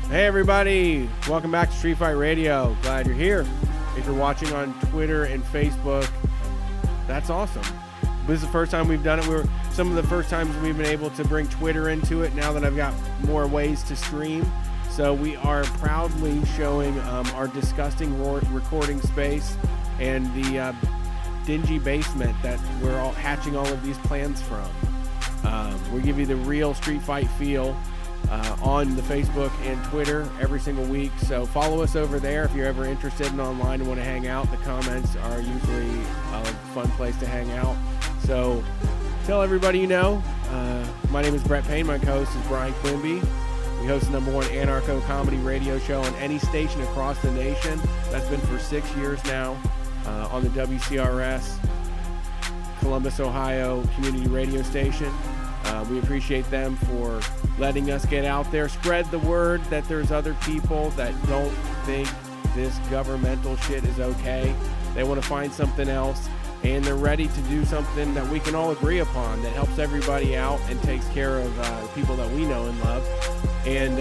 Hey everybody, welcome back to Street Fight Radio. Glad you're here. If you're watching on Twitter and Facebook, that's awesome. This is the first time we've done it. Some of the first times we've been able to bring Twitter into it now that I've got more ways to stream. So we are proudly showing our disgusting recording space and the dingy basement that we're all hatching all of these plans from. We'll give you the real Street Fight feel on the Facebook and Twitter every single week. So follow us over there if you're ever interested in online and want to hang out. The comments are usually a fun place to hang out. So tell everybody you know. My name is Brett Payne. My co-host is Brian Quimby. We host the #1 anarcho comedy radio show on any station across the nation. That's been for 6 years now on the WCRS Columbus, Ohio community radio station. We appreciate them for letting us get out there, spread the word that there's other people that don't think this governmental shit is okay. They want to find something else, and they're ready to do something that we can all agree upon that helps everybody out and takes care of people that we know and love. And,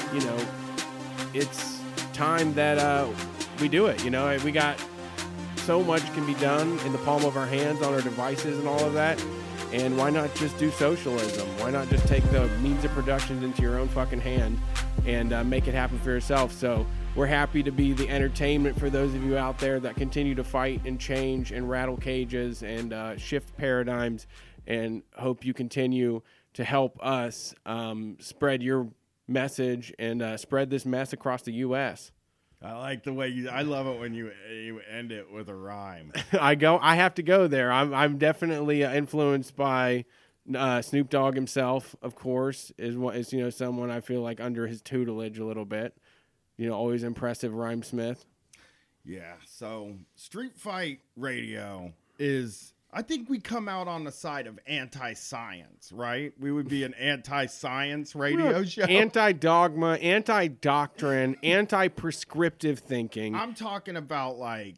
it's time that we do it. We got so much can be done in the palm of our hands on our devices and all of that. And why not just do socialism? Why not just take the means of production into your own fucking hand and make it happen for yourself? So we're happy to be the entertainment for those of you out there that continue to fight and change and rattle cages and shift paradigms, and hope you continue to help us spread your message and spread this mess across the U.S. I like the way I love it when you end it with a rhyme. I have to go there. I'm definitely influenced by Snoop Dogg himself, of course, is someone I feel like under his tutelage a little bit. Always impressive rhymesmith. Yeah. So Street Fight Radio is, I think we come out on the side of anti-science, right? We would be an anti-science radio show. Anti-dogma, anti-doctrine, anti-prescriptive thinking. I'm talking about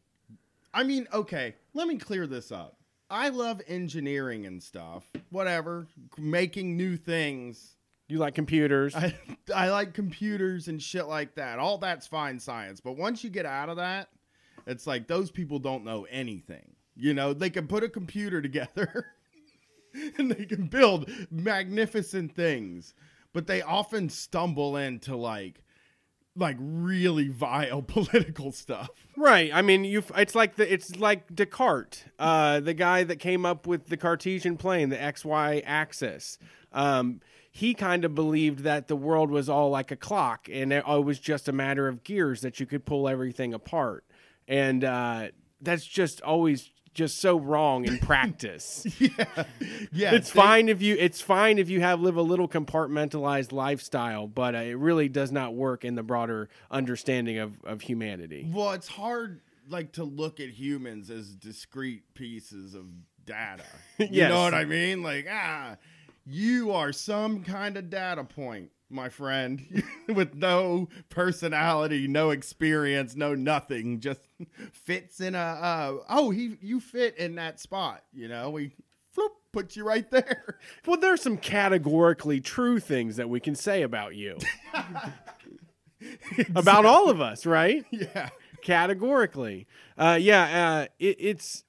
okay, let me clear this up. I love engineering and stuff, whatever, making new things. You like computers. I like computers and shit like that. All that's fine science. But once you get out of that, it's like those people don't know anything. They can put a computer together and they can build magnificent things, but they often stumble into like really vile political stuff. Right. I mean, it's like Descartes, the guy that came up with the Cartesian plane, the XY axis. He kind of believed that the world was all like a clock and it was just a matter of gears that you could pull everything apart. And that's just always just so wrong in practice. Yeah. It's fine if you live a little compartmentalized lifestyle, but it really does not work in the broader understanding of humanity. Well, it's hard to look at humans as discrete pieces of data. Yes. You know what I mean? You are some kind of data point, my friend, with no personality, no experience, no nothing, just fits in you fit in that spot, we put you right there. Well, there's some categorically true things that we can say about you. Exactly. About all of us, right? Yeah. Categorically. It's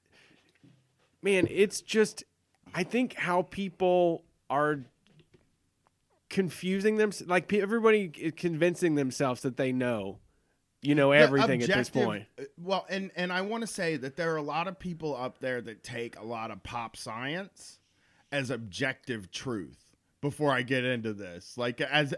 just, I think how people are confusing them, everybody is convincing themselves that they know everything at this point. Well, and I want to say that there are a lot of people up there that take a lot of pop science as objective truth. Before I get into this, you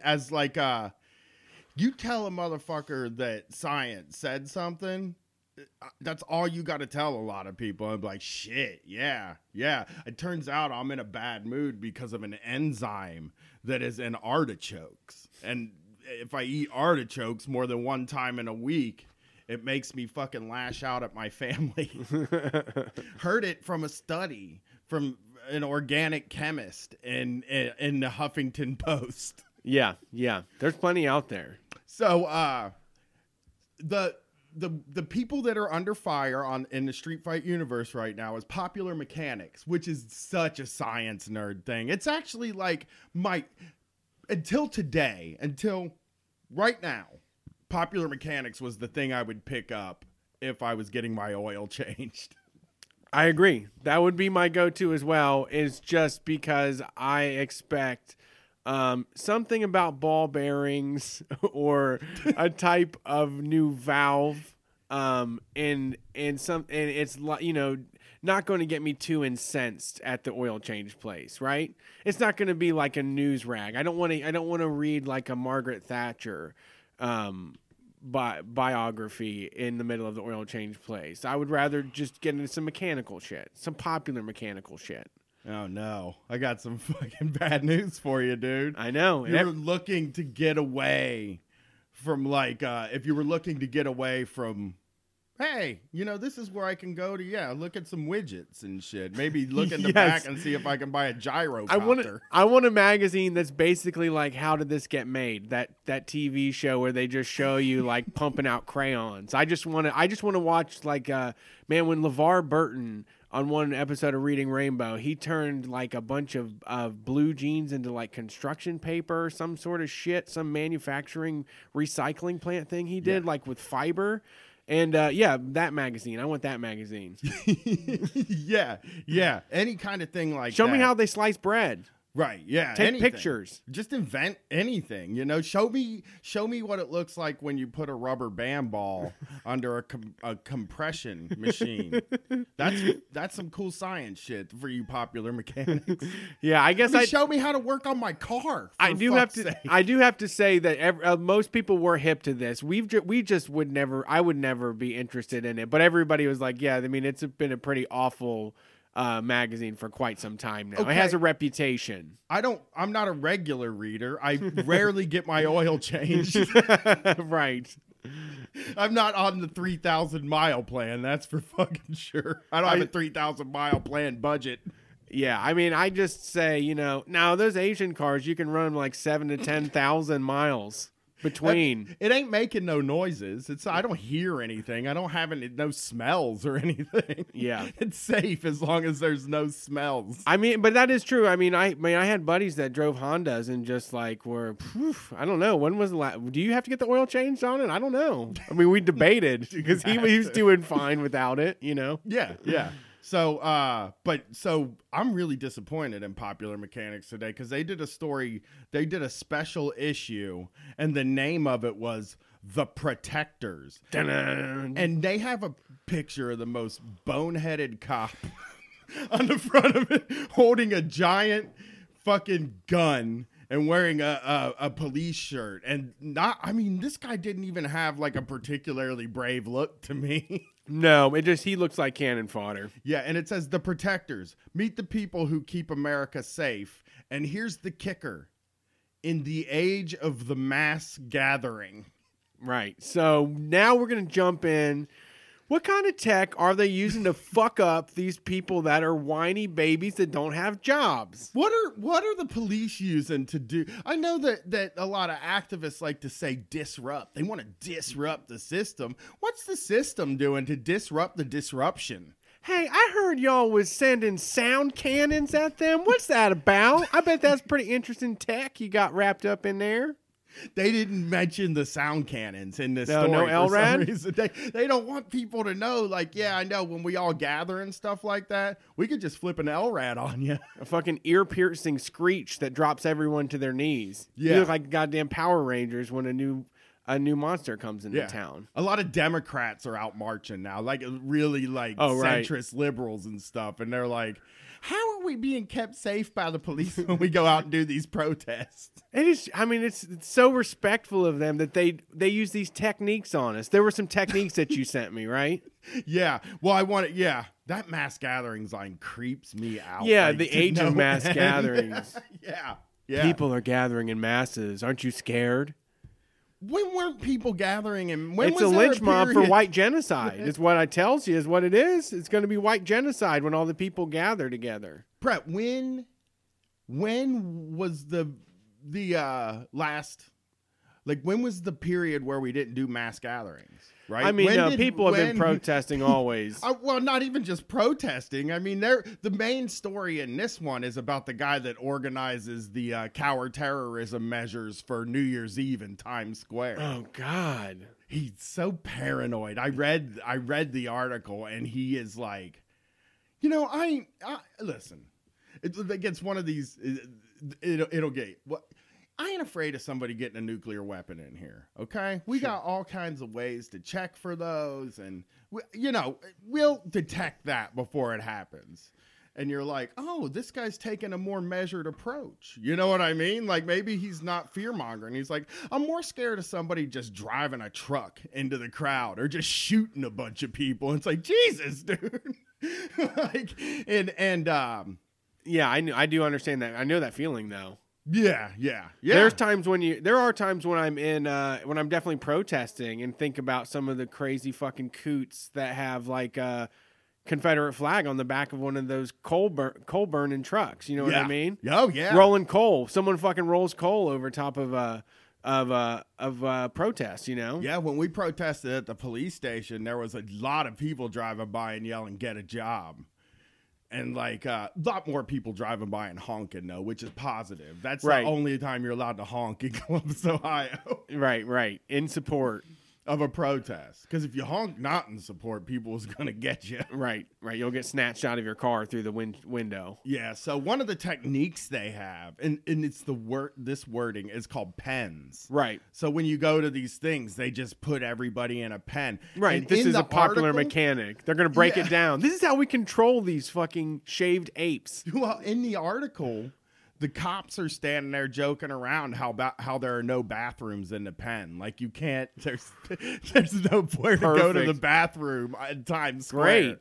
tell a motherfucker that science said something, that's all you got to tell a lot of people. I'm like, shit, yeah. It turns out I'm in a bad mood because of an enzyme that is in artichokes. And if I eat artichokes more than one time in a week, it makes me fucking lash out at my family. Heard it from a study from an organic chemist in the Huffington Post. Yeah. There's plenty out there. So the people that are under fire in the Street Fight universe right now is Popular Mechanics, which is such a science nerd thing. It's actually like until right now, Popular Mechanics was the thing I would pick up if I was getting my oil changed. I agree. That would be my go-to as well, is just because I expect something about ball bearings or a type of new valve. And it's, you know, not going to get me too incensed at the oil change place, right? It's not going to be like a news rag. I don't want to read like a Margaret Thatcher biography in the middle of the oil change place. I would rather just get into some mechanical shit, some popular mechanical shit. Oh no, I got some fucking bad news for you, dude. I know. You're looking to get away from like, if you were looking to get away from, hey, you know, this is where I can go to, look at some widgets and shit. Maybe look in the back and see if I can buy a gyrocopter. I want a magazine that's basically like, how did this get made? That TV show where they just show you like pumping out crayons. I just want to watch like, man, when LeVar Burton on one episode of Reading Rainbow, he turned like a bunch of blue jeans into like construction paper or some sort of shit, some manufacturing recycling plant thing he did, like with fiber. And that magazine. I want that magazine. yeah. Any kind of thing like that. Show me how they slice bread. Right. Yeah. Take anything. pictures. Just invent anything. You know, show me what it looks like when you put a rubber band ball under a compression machine. That's some cool science shit for you popular mechanics. Yeah, I guess show me how to work on my car. I do have to say that most people were hip to this. We just would never. I would never be interested in it. But everybody was like, yeah. I mean, it's been a pretty awful magazine for quite some time now. Okay. It has a reputation. I'm not a regular reader. I rarely get my oil changed. Right. I'm not on the 3,000 mile plan. That's for fucking sure. I don't have a 3,000 mile plan budget. Yeah, I mean, I just say, you know, now those Asian cars, you can run like 7,000 to 10,000 miles between. It ain't making no noises. I don't hear anything. I don't have no smells or anything. Yeah. It's safe as long as there's no smells. I mean, but that is true. I mean, I had buddies that drove Hondas and just like were, I don't know. When was the last? Do you have to get the oil changed on it? I don't know. I mean, we debated because he was doing fine without it, you know? Yeah. So I'm really disappointed in Popular Mechanics today because they did a special issue, and the name of it was The Protectors. Dun-dun. And they have a picture of the most boneheaded cop on the front of it holding a giant fucking gun and wearing a police shirt. And this guy didn't even have like a particularly brave look to me. No, he looks like cannon fodder. Yeah, and it says The Protectors. Meet the people who keep America safe. And here's the kicker. In the age of the mass gathering. Right. So now we're going to jump in. What kind of tech are they using to fuck up these people that are whiny babies that don't have jobs? What are the police using to do? I know that a lot of activists like to say disrupt. They want to disrupt the system. What's the system doing to disrupt the disruption? Hey, I heard y'all was sending sound cannons at them. What's that about? I bet that's pretty interesting tech you got wrapped up in there. They didn't mention the sound cannons in this story. No LRAD? They don't want people to know, like, yeah, I know when we all gather and stuff like that, we could just flip an LRAD on you. A fucking ear-piercing screech that drops everyone to their knees. Yeah. You look like goddamn Power Rangers when a new monster comes into town. A lot of Democrats are out marching now, like really like centrist liberals and stuff, and they're like, how are we being kept safe by the police when we go out and do these protests? It's so respectful of them that they use these techniques on us. There were some techniques that you sent me, right? Yeah. Well, that mass gatherings line creeps me out. Yeah, the age of mass gatherings. Yeah. People are gathering in masses. Aren't you scared? When weren't people gathering? And it's a lynch mob for white genocide. It's what I tells you is what it is. It's going to be white genocide when all the people gather together. Brett, when was the last Like, when was the period where we didn't do mass gatherings? Right? I mean, people have been protesting always. Well, not even just protesting. I mean, the main story in this one is about the guy that organizes the counter-terrorism measures for New Year's Eve in Times Square. Oh, God. He's so paranoid. I read the article, and he is like, you know, I listen. It's one of these. It'll get what. I ain't afraid of somebody getting a nuclear weapon in here, okay? We got all kinds of ways to check for those, and, we'll detect that before it happens. And you're like, oh, this guy's taking a more measured approach. You know what I mean? Like, maybe he's not fear-mongering. He's like, I'm more scared of somebody just driving a truck into the crowd or just shooting a bunch of people. And it's like, Jesus, dude. Yeah, I do understand that. I know that feeling, though. Yeah. There are times when I'm when I'm definitely protesting and think about some of the crazy fucking coots that have like a Confederate flag on the back of one of those coal burning trucks. You know what I mean? Oh yeah. Rolling coal. Someone fucking rolls coal over top of protest. You know? Yeah. When we protested at the police station, there was a lot of people driving by and yelling, "Get a job." And like a lot more people driving by and honking, though, which is positive. That's right. The only time you're allowed to honk in Columbus, Ohio. Right. In support of a protest. Because if you honk not in support, people is going to get you. Right. You'll get snatched out of your car through the window. Yeah. So one of the techniques they have, and it's this wording is called pens. Right. So when you go to these things, they just put everybody in a pen. Right. And this is a popular mechanic. They're going to break it down. This is how we control these fucking shaved apes. Well, in the article, the cops are standing there joking around how there are no bathrooms in the pen. Like, you can't, there's nowhere to go to the bathroom in Times Square. Great.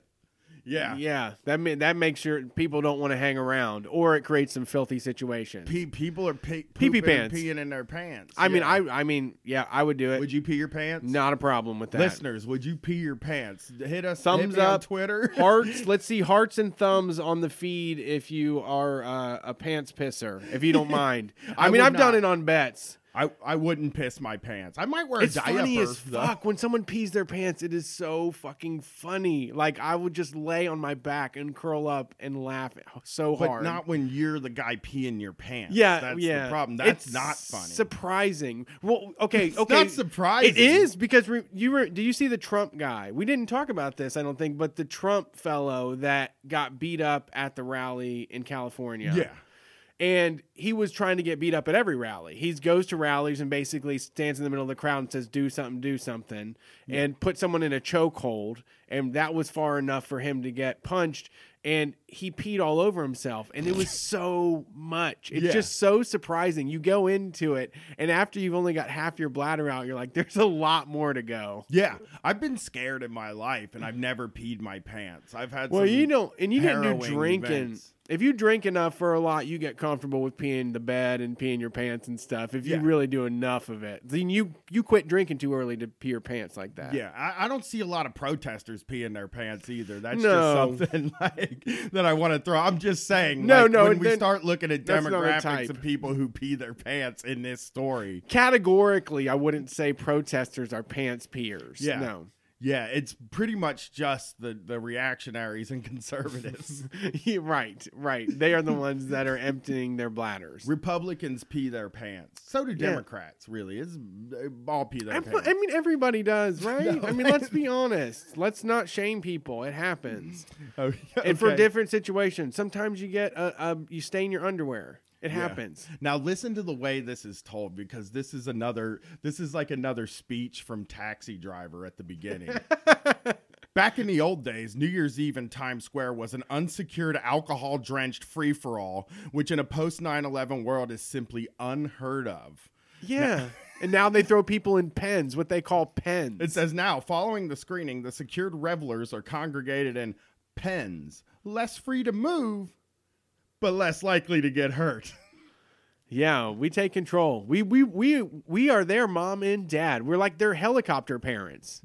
Yeah. That makes sure people don't want to hang around, or it creates some filthy situations. People are pee-pee pants. peeing in their pants. I mean, I would do it. Would you pee your pants? Not a problem with that. Listeners, would you pee your pants? Hit us. Thumbs hit me up on Twitter. Hearts. Let's see hearts and thumbs on the feed if you are a pants pisser, if you don't mind. I've done it on bets. I wouldn't piss my pants. I might wear a diaper. It's funny as fuck. When someone pees their pants, it is so fucking funny. Like, I would just lay on my back and curl up and laugh so hard. But not when you're the guy peeing your pants. Yeah, That's the problem. That's not funny. Surprising. Well, okay. Not surprising. It is, because do you see the Trump guy? We didn't talk about this, I don't think, but the Trump fellow that got beat up at the rally in California. Yeah. And he was trying to get beat up at every rally. He goes to rallies and basically stands in the middle of the crowd and says, do something, and put someone in a chokehold. And that was far enough for him to get punched. And he peed all over himself. And it was so much. It's just so surprising. You go into it, and after you've only got half your bladder out, you're like, there's a lot more to go. Yeah. I've been scared in my life, and I've never peed my pants. I've had you didn't do drinking. Events. If you drink enough for a lot, you get comfortable with peeing the bed and peeing your pants and stuff. If you really do enough of it, then you quit drinking too early to pee your pants like that. Yeah, I don't see a lot of protesters peeing their pants either. That's just something like that I want to throw. I'm just saying. When we start looking at demographics of people who pee their pants in this story, categorically, I wouldn't say protesters are pants peers. Yeah. No. Yeah, it's pretty much just the reactionaries and conservatives. Right. They are the ones that are emptying their bladders. Republicans pee their pants. So do Democrats, really. They all pee their pants. I mean, everybody does, right? No, let's be honest. Let's not shame people. It happens. Okay. And for different situations. Sometimes you get you stain your underwear. It happens. Now listen to the way this is told, because this is like another speech from Taxi Driver at the beginning. Back in the old days, New Year's Eve in Times Square was an unsecured, alcohol-drenched free-for-all, which in a post-9/11 world is simply unheard of. Yeah. And now they throw people in pens, what they call pens. It says now, following the screening, the secured revelers are congregated in pens, less free to move, but less likely to get hurt. Yeah, we take control. We are their mom and dad. We're like their helicopter parents. Yeah.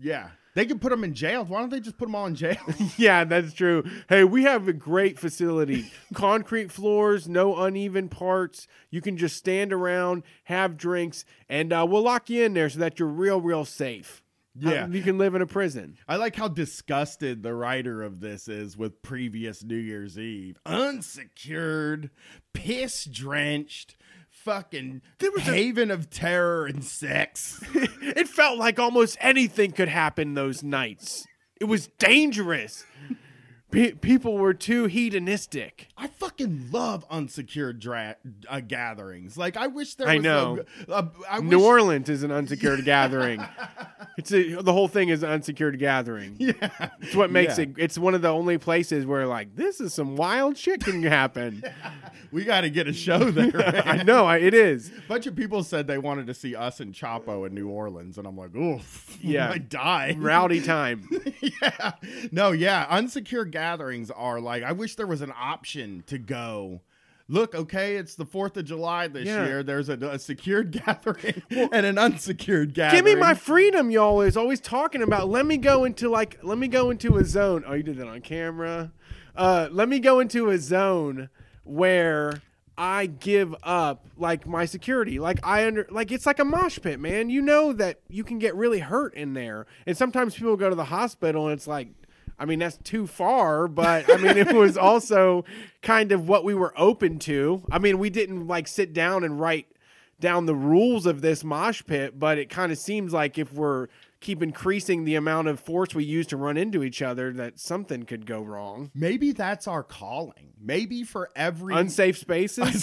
They can put them in jail. Why don't they just put them all in jail? Yeah, that's true. Hey, we have a great facility. Concrete floors, no uneven parts. You can just stand around, have drinks, and we'll lock you in there so that you're real safe. Yeah. You can live in a prison. I like how disgusted the writer of this is with previous New Year's Eve. Unsecured, piss-drenched, fucking haven of terror and sex. It felt like almost anything could happen those nights. It was dangerous. People were too hedonistic. I fucking love unsecured gatherings. Like, I wish there was I know. I New wish- Orleans is an unsecured gathering. The whole thing is an unsecured gathering. Yeah. It's what makes Yeah. it. It's one of the only places where like this is some wild shit can happen. We got to get a show there. Man. I know it is. A bunch of people said they wanted to see us and Chapo in New Orleans, and I'm like, oof, Yeah. I die. Rowdy time. Yeah. No, yeah. Unsecured gatherings are like, I wish there was an option to go. Look, okay, it's the 4th of July this year. There's a secured gathering and an unsecured gathering. Give me my freedom, y'all is always talking about. Let me go into a zone. Oh, you did that on camera. Let me go into a zone where I give up like my security. Like it's like a mosh pit, man. You know that you can get really hurt in there. And sometimes people go to the hospital and it's like, I mean, that's too far, but I mean, it was also kind of what we were open to. I mean, we didn't like sit down and write down the rules of this mosh pit, but it kind of seems like if we're keep increasing the amount of force we use to run into each other, that something could go wrong. Maybe that's our calling. Maybe for every Unsafe spaces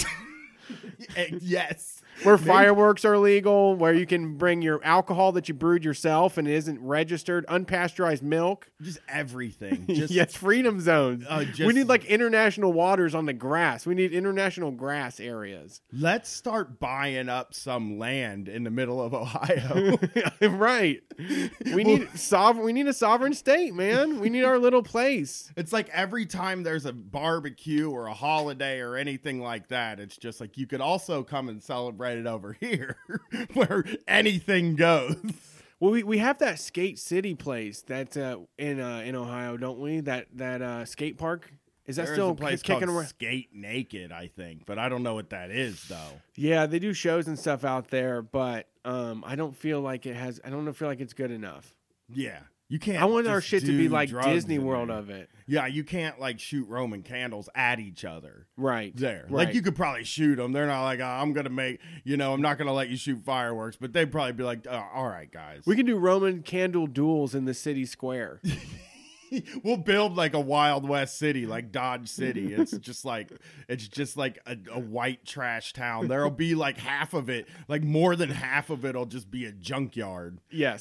yes. where fireworks are legal, where you can bring your alcohol that you brewed yourself and it isn't registered, unpasteurized milk. Just everything. Just Yes, freedom zones. just- We need like international waters on the grass. We need international grass areas. Let's start buying up some land in the middle of Ohio. Right. We need a sovereign state, man. We need our little place. It's like every time there's a barbecue or a holiday or anything like that, it's just like you could also come and celebrate it over here where anything goes. Well, we have that Skate City place that's in Ohio, don't we? That skate park. Is that There still is a place kicking called around? Skate Naked, I think, but I don't know what that is though. Yeah, they do shows and stuff out there, but I don't feel like it's good enough. Yeah. You can't. I want our just shit to be do like drugs Disney in World there. of it. Yeah, you can't like shoot Roman candles at each other. Right. There. Right. Like you could probably shoot them. They're not like, I'm going to make, I'm not going to let you shoot fireworks, but they'd probably be like, all right, guys. We can do Roman candle duels in the city square. We'll build like a Wild West city, like Dodge City. It's just like a white trash town. There'll be like half of it, like more than half of it'll just be a junkyard. Yes.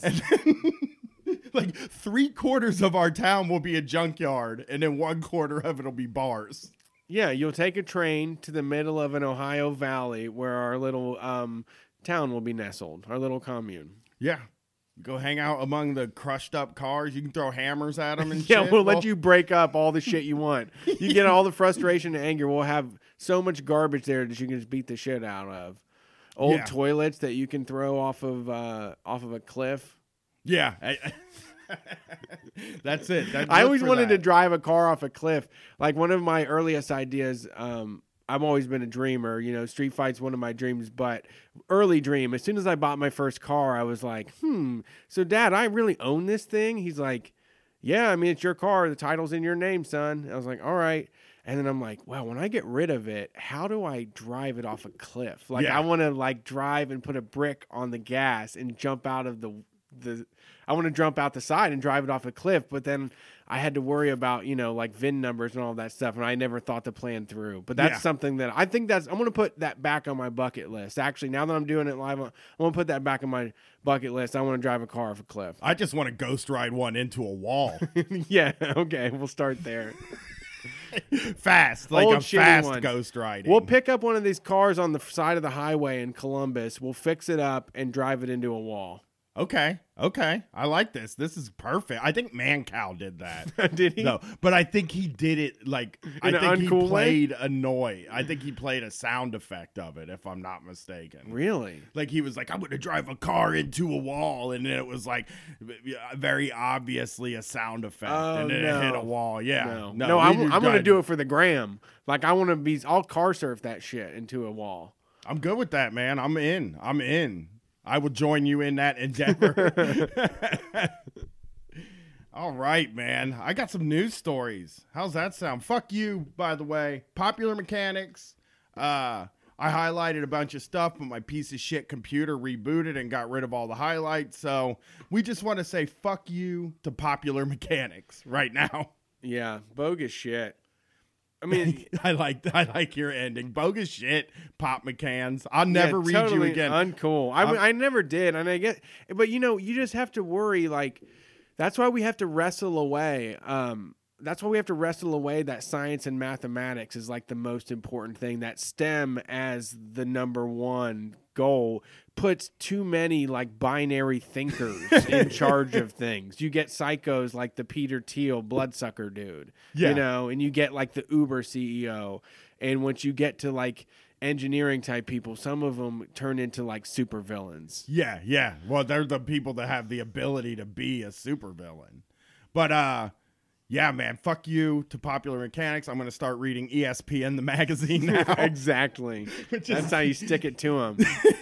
Like 3/4 of our town will be a junkyard, and then 1/4 of it'll be bars. Yeah, you'll take a train to the middle of an Ohio valley where our little town will be nestled, our little commune. Yeah. Go hang out among the crushed up cars. You can throw hammers at them and Yeah, shit. we'll let you break up all the shit you want. You get all the frustration and anger. We'll have so much garbage there that you can just beat the shit out of. Old Yeah. toilets that you can throw off of a cliff. Yeah. That's it. I always wanted to drive a car off a cliff. Like one of my earliest ideas, I've always been a dreamer. Street Fight's one of my dreams, but early dream. As soon as I bought my first car, I was like, so Dad, I really own this thing? He's like, yeah, I mean, it's your car. The title's in your name, son. I was like, all right. And then I'm like, well, when I get rid of it, how do I drive it off a cliff? Like, Yeah. I want to like drive and put a brick on the gas and jump out of I want to jump out the side and drive it off a cliff, but then I had to worry about, like VIN numbers and all that stuff, and I never thought the plan through. But that's something that I think I'm going to put that back on my bucket list. Actually, now that I'm doing it live, I want to put that back on my bucket list. I want to drive a car off a cliff. I just want to ghost ride one into a wall. Yeah, okay, we'll start there. Fast, like Old a shitty fast one. ghost riding. We'll pick up one of these cars on the side of the highway in Columbus. We'll fix it up and drive it into a wall. Okay. I like this. This is perfect. I think Mancow did that. Did he? No, but I think he did it like In I an think he uncool way? played a noise. I think he played a sound effect of it, if I'm not mistaken. Really? Like he was like, I'm gonna drive a car into a wall, and then it was like very obviously a sound effect, and then it hit a wall. Yeah, No, I'm gonna do it for the gram. Like I want to be. I'll car surf that shit into a wall. I'm good with that, man. I'm in. I will join you in that endeavor. All right, man. I got some news stories. How's that sound? Fuck you, by the way. Popular Mechanics. I highlighted a bunch of stuff, but my piece of shit computer rebooted and got rid of all the highlights. So we just want to say fuck you to Popular Mechanics right now. Yeah, bogus shit. I mean, I like your ending. Bogus shit, Pop McCanns. I'll never read totally you again. Uncool. I never did, and I get, but you just have to worry. Like, that's why we have to wrestle away. That's why we have to wrestle away that science and mathematics is like the most important thing. That STEM as the number one goal puts too many like binary thinkers in charge of things. You get psychos like the Peter Thiel bloodsucker dude, and you get like the Uber CEO. And once you get to like engineering type people, some of them turn into like super villains. Yeah. Well, they're the people that have the ability to be a super villain. But yeah, man, fuck you to Popular Mechanics. I'm going to start reading ESPN, the magazine now. Exactly. That's how you stick it to them.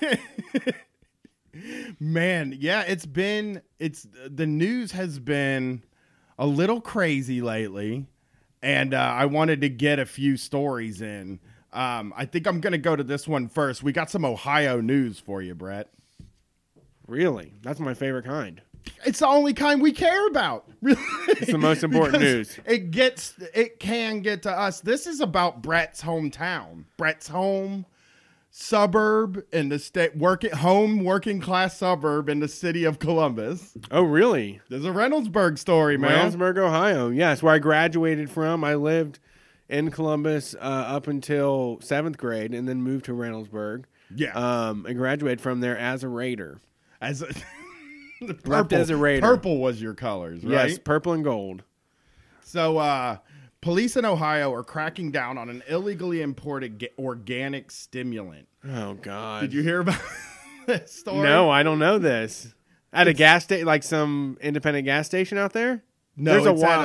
Man, yeah, the news has been a little crazy lately, and I wanted to get a few stories in. I think I'm going to go to this one first. We got some Ohio news for you, Brett. Really? That's my favorite kind. It's the only kind we care about. Really. It's the most important news. It can get to us. This is about Brett's hometown. Brett's home suburb in the state, working class suburb in the city of Columbus. Oh, really? There's a Reynoldsburg story, man. Reynoldsburg, Ohio. Yes, where I graduated from. I lived in Columbus up until 7th grade and then moved to Reynoldsburg. Yeah. I graduated from there as a Raider. Purple, as a Raider. Purple was your colors, right? Yes, purple and gold. So, police in Ohio are cracking down on an illegally imported organic stimulant. Oh, God. Did you hear about that story? No, I don't know this. At a gas station, like some independent gas station out there? No,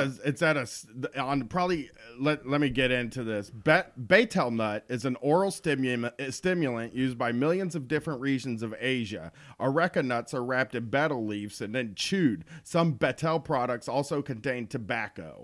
let me get into this. Betel nut is an oral stimulant used by millions of different regions of Asia. Areca nuts are wrapped in betel leaves and then chewed. Some Betel products also contain tobacco.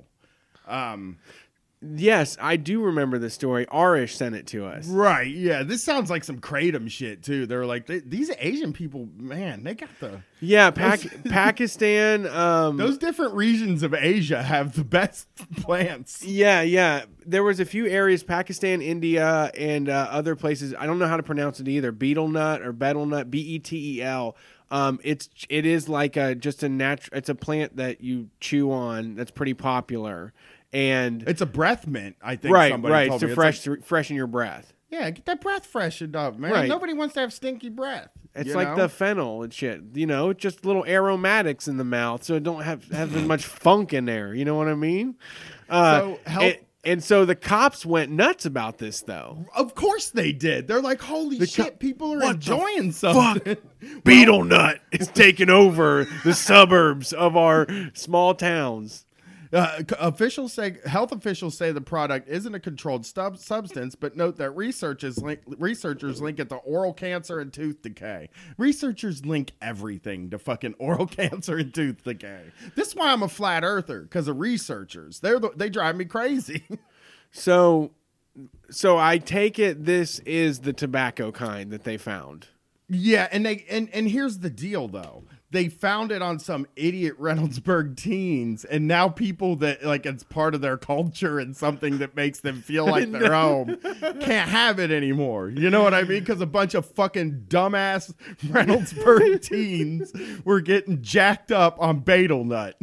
Yes, I do remember the story. Arish sent it to us. Right, yeah. This sounds like some Kratom shit, too. They're like, these Asian people, man, they got the... Yeah, Pakistan... those different regions of Asia have the best plants. Yeah. There was a few areas, Pakistan, India, and other places. I don't know how to pronounce it either. Betel nut or betel nut, Betel. It is like it's a plant that you chew on that's pretty popular. And it's a breath mint, I think. Right, told to me. freshen your breath. Yeah, get that breath freshened up, man. Right. Nobody wants to have stinky breath. It's like the fennel and shit. Just little aromatics in the mouth, so it don't have as much funk in there. You know what I mean? And so the cops went nuts about this, though. Of course they did. They're like, holy shit, people are enjoying something. Betel nut is taking over the suburbs of our small towns. Health officials say the product isn't a controlled substance, but note that researchers link it to oral cancer and tooth decay. Researchers link everything to fucking oral cancer and tooth decay. This is why I'm a flat earther, because of researchers. They drive me crazy. So I take it this is the tobacco kind that they found. Yeah, and here's the deal though. They found it on some idiot Reynoldsburg teens, and now people that like it's part of their culture and something that makes them feel like they're home can't have it anymore. You know what I mean? Because a bunch of fucking dumbass Reynoldsburg teens were getting jacked up on betel nut.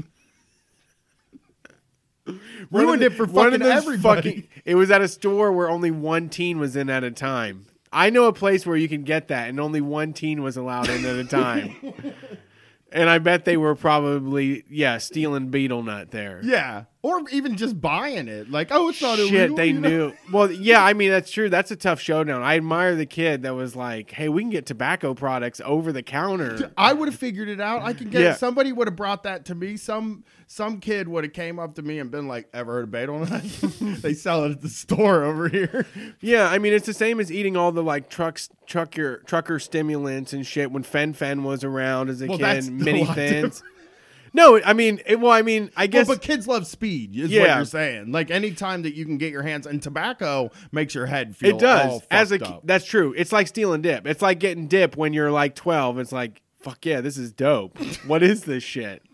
Ruined it for fucking everybody. It was at a store where only one teen was in at a time. I know a place where you can get that, and only one teen was allowed in at a time. And I bet they were probably, stealing betel nut there. Yeah. Or even just buying it. Like, oh, it's not illegal. Shit, they knew. Well, yeah, I mean, that's true. That's a tough showdown. I admire the kid that was like, hey, we can get tobacco products over the counter. I would have figured it out. I can get it. Somebody would have brought that to me. Some kid would have came up to me and been like, ever heard of betel nut? They sell it at the store over here. Yeah, I mean, it's the same as eating all the like trucker stimulants and shit when Fen was around as a kid, mini thins. No, I mean, I guess. Well, but kids love speed, is what you're saying. Like, anytime that you can get your hands, and tobacco makes your head feel. It does. All fucked up. That's true. It's like stealing dip. It's like getting dip when you're like 12. It's like, fuck yeah, this is dope. What is this shit?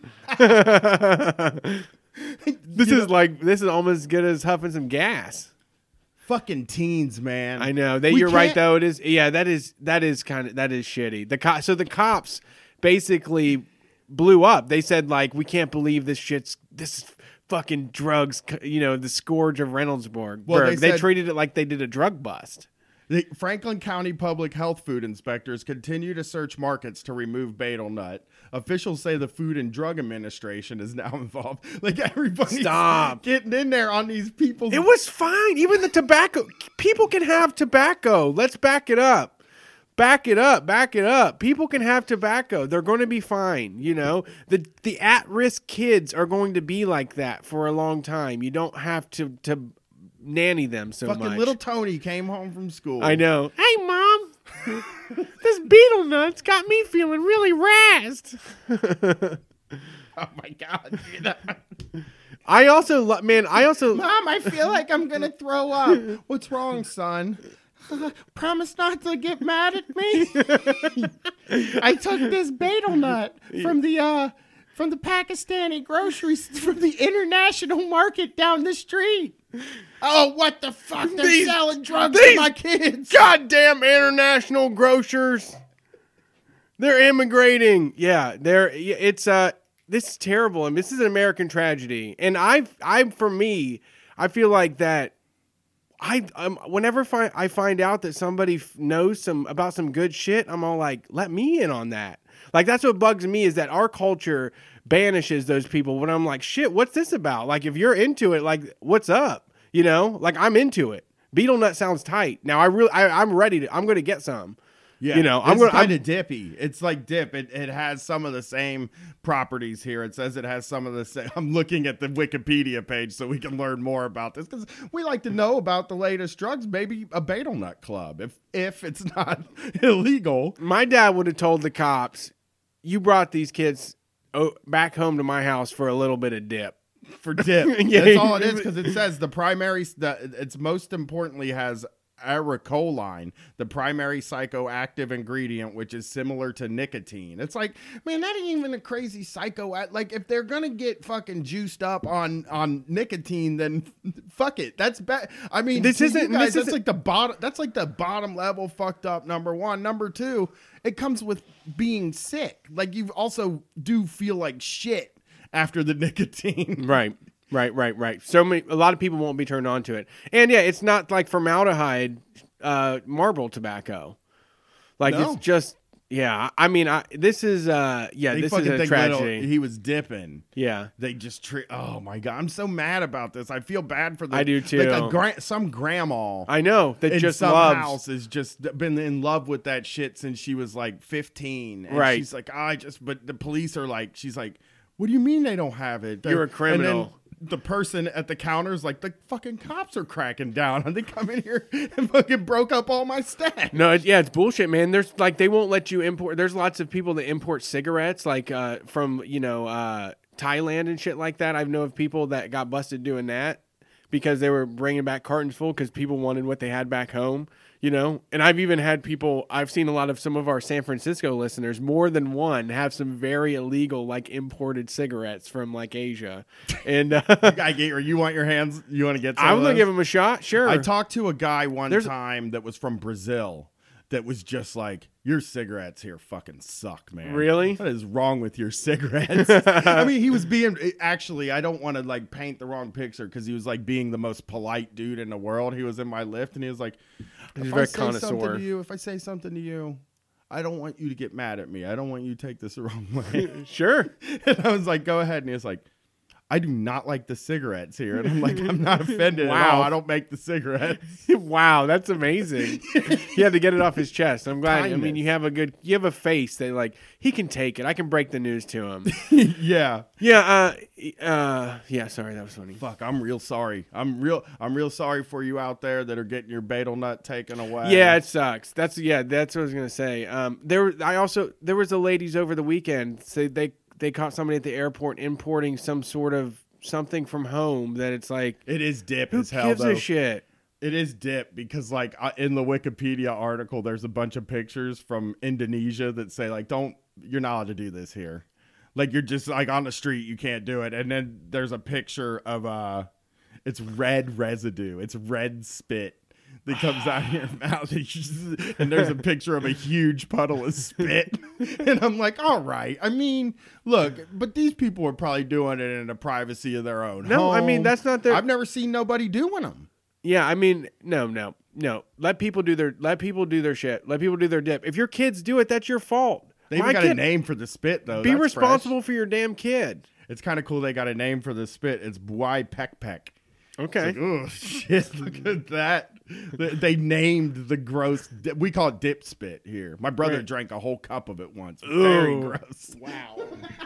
This is almost as good as huffing some gas. Fucking teens, man. I know. You're right though. It is. Yeah, that is shitty. So the cops basically blew up. They said like, we can't believe this is fucking drugs. You know, the scourge of Reynoldsburg. Well, they treated it like they did a drug bust. The Franklin County Public Health food inspectors continue to search markets to remove betel nut. Officials say the Food and Drug Administration is now involved. Like, everybody's getting in there on these people. It was fine. Even the tobacco. People can have tobacco. Let's back it up. Back it up. People can have tobacco. They're going to be fine. You know, the at-risk kids are going to be like that for a long time. You don't have to nanny them so much. Fucking little Tony came home from school. I know. Hey, Mom. This betel nut's got me feeling really razzed. Oh, my God. I also... Mom, I feel like I'm going to throw up. What's wrong, son? Promise not to get mad at me. I took this betel nut from the Pakistani groceries from the international market down the street. Oh, what the fuck? They're selling drugs to my kids. Goddamn international grocers. They're immigrating. Yeah, this is terrible. I mean, this is an American tragedy. And I feel like that whenever I find out that somebody knows about some good shit, I'm all like, let me in on that. Like, that's what bugs me, is that our culture banishes those people when I'm like, shit, what's this about? Like, if you're into it, like, what's up? You know, like, I'm into it. Betel nut sounds tight. Now I'm ready I'm going to get some. Yeah, you know, it's kind of dippy. It's like dip. It has some of the same properties here. It says it has some of the same. I'm looking at the Wikipedia page so we can learn more about this, because we like to know about the latest drugs. Maybe a betel nut club, if it's not illegal. My dad would have told the cops, you brought these kids back home to my house for a little bit of dip. For dip. Yeah. That's all it is, because it says it's most importantly has aracholine, the primary psychoactive ingredient, which is similar to nicotine. It's like, man, that ain't even a crazy like, if they're gonna get fucking juiced up on nicotine, then fuck it. That's bad. I mean, that's like the bottom level fucked up. Number one. Number two, it comes with being sick. Like, you also do feel like shit after the nicotine. Right. A lot of people won't be turned on to it. And yeah, it's not like formaldehyde marble tobacco. Like, no. It's just, yeah. I mean, this is a tragedy. He was dipping. Yeah. They just oh my God. I'm so mad about this. I feel bad for them. I do too. Like some grandma. I know. That in just some loves. house has just been in love with that shit since she was like 15. And right. She's like, but the police are like, she's like, what do you mean they don't have it? You're a criminal. And then the person at the counter is like, the fucking cops are cracking down, and they come in here and fucking broke up all my stash. No, it's bullshit, man. There's like, they won't let you import. There's lots of people that import cigarettes, like from Thailand and shit like that. I know of people that got busted doing that because they were bringing back cartons full because people wanted what they had back home. You know, and I've even had I've seen a lot of some of our San Francisco listeners, more than one, have some very illegal, like, imported cigarettes from, like, Asia. And you want your hands? You want to get some? I'm going to give them a shot. Sure. I talked to a guy one time that was from Brazil that was just like, your cigarettes here fucking suck, man. Really? What is wrong with your cigarettes? I mean, he was actually, I don't want to like paint the wrong picture, because he was like being the most polite dude in the world. He was in my lift and he was like, he's very connoisseur. If I say something to you, I don't want you to get mad at me. I don't want you to take this the wrong way. Sure. And I was like, go ahead. And he was like, I do not like the cigarettes here. And I'm like, I'm not offended at all. I don't make the cigarettes. Wow, that's amazing. He had to get it off his chest. I'm glad. Kindness. I mean, you have a face that like he can take it. I can break the news to him. Yeah. Yeah. Yeah. Sorry, that was funny. Fuck, I'm real sorry. I'm real sorry for you out there that are getting your betel nut taken away. Yeah, it sucks. That's what I was gonna say. There was a ladies over the weekend say they caught somebody at the airport importing some sort of something from home that it's like it is dip who as hell. gives though. a shit? It is dip because like in the Wikipedia article, there's a bunch of pictures from Indonesia that say like, you're not allowed to do this here. Like you're just like on the street, you can't do it. And then there's a picture of it's red residue. It's red spit that comes out of your mouth. And there's a picture of a huge puddle of spit. And I'm like, all right. I mean, look, but these people are probably doing it in the privacy of their own No, home. I mean, that's not their... I've never seen nobody doing them. Yeah, I mean, no. Let people do their shit. Let people do their dip. If your kids do it, that's your fault. They even got a name for the spit, though. Be That's responsible fresh. for your damn kid. It's kind of cool they got a name for the spit. It's Buai Pek Pek. Okay. Oh, shit. Look at that. They named the gross. We call it dip spit here. My brother drank a whole cup of it once. Very gross. Wow.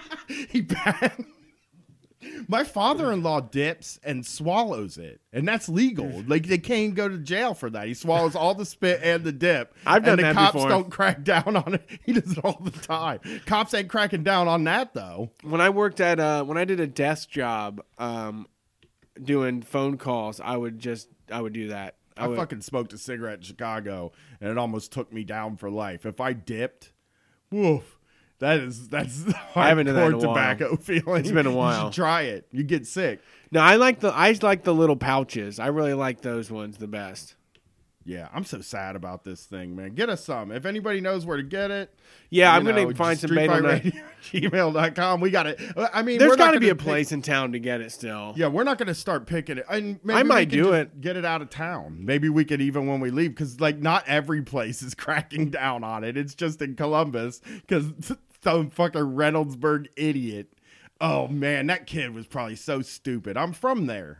My father-in-law dips and swallows it, and that's legal. Like they can't go to jail for that. He swallows all the spit and the dip. I've done and that the cops before. don't crack down on it. He does it all the time. Cops ain't cracking down on that though. When I worked at when I did a desk job, doing phone calls, I would do that. I fucking smoked a cigarette in Chicago, and it almost took me down for life. If I dipped, woof. That's I haven't done that in hardcore a while. tobacco feeling. It's been a while. You should try it. You get sick. No, I like the little pouches. I really like those ones the best. Yeah, I'm so sad about this thing, man. Get us some. If anybody knows where to get it. Yeah, I'm going to find some betel nut. gmail.com. We got it. I mean, There's got to be a place in town to get it still. Yeah, we're not going to start picking it. And maybe I might we can do just it. Get it out of town. Maybe we could even when we leave, because like not every place is cracking down on it. It's just in Columbus because some fucking Reynoldsburg idiot. Oh man, that kid was probably so stupid. I'm from there.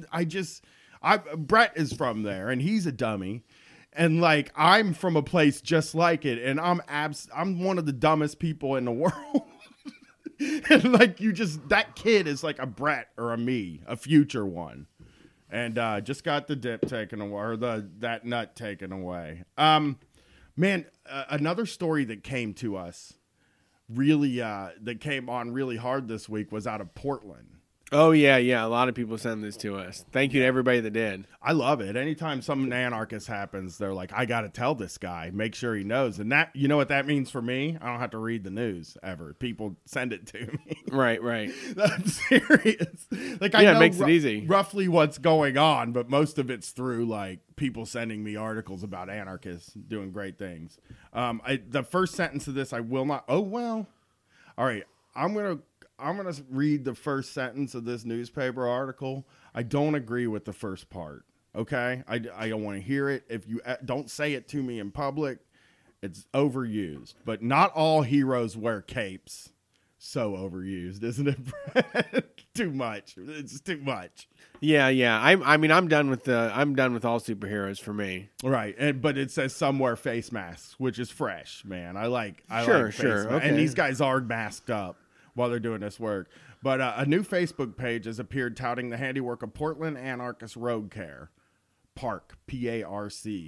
Brett is from there, and he's a dummy. And like I'm from a place just like it, and I'm one of the dumbest people in the world. And like that kid is like a Brett or a me, a future one, and just got the dip taken away or that nut taken away. Man, another story that came to us really that came on really hard this week was out of Portland. Oh, yeah. A lot of people send this to us. Thank you to everybody that did. I love it. Anytime some anarchist happens, they're like, I got to tell this guy, make sure he knows. And that, you know what that means for me? I don't have to read the news ever. People send it to me. Right. I'm serious. Like, I Yeah, know it makes it easy. roughly what's going on, but most of it's through like people sending me articles about anarchists doing great things. The first sentence of this, I will not. Oh, well. All right. I'm going to read the first sentence of this newspaper article. I don't agree with the first part. Okay? I don't want to hear it. If you don't say it to me in public, it's overused. But not all heroes wear capes. So overused, isn't it, Brett? Too much. It's too much. Yeah. I mean, I'm done with all superheroes for me. Right, but it says some wear face masks, which is fresh, man. I like Sure, face masks. okay. And these guys are masked up while they're doing this work. But a new Facebook page has appeared touting the handiwork of Portland Anarchist Road Care. PARC, P-A-R-C,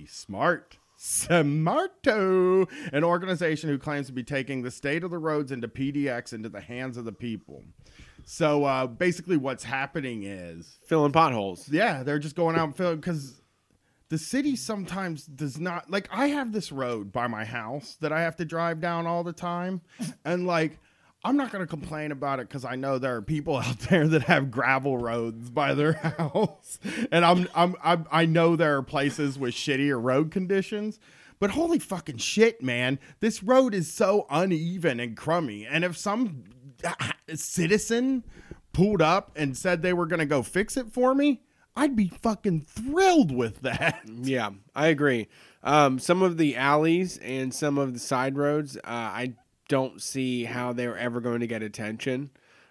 Smarto, an organization who claims to be taking the state of the roads into PDX into the hands of the people. So basically what's happening is... Filling potholes. Yeah, they're just going out and filling because the city sometimes does not... Like, I have this road by my house that I have to drive down all the time. And, like, I'm not going to complain about it because I know there are people out there that have gravel roads by their house. And I know there are places with shittier road conditions. But holy fucking shit, man. This road is so uneven and crummy. And if some citizen pulled up and said they were going to go fix it for me, I'd be fucking thrilled with that. Yeah, I agree. Some of the alleys and some of the side roads, I don't see how they're ever going to get attention.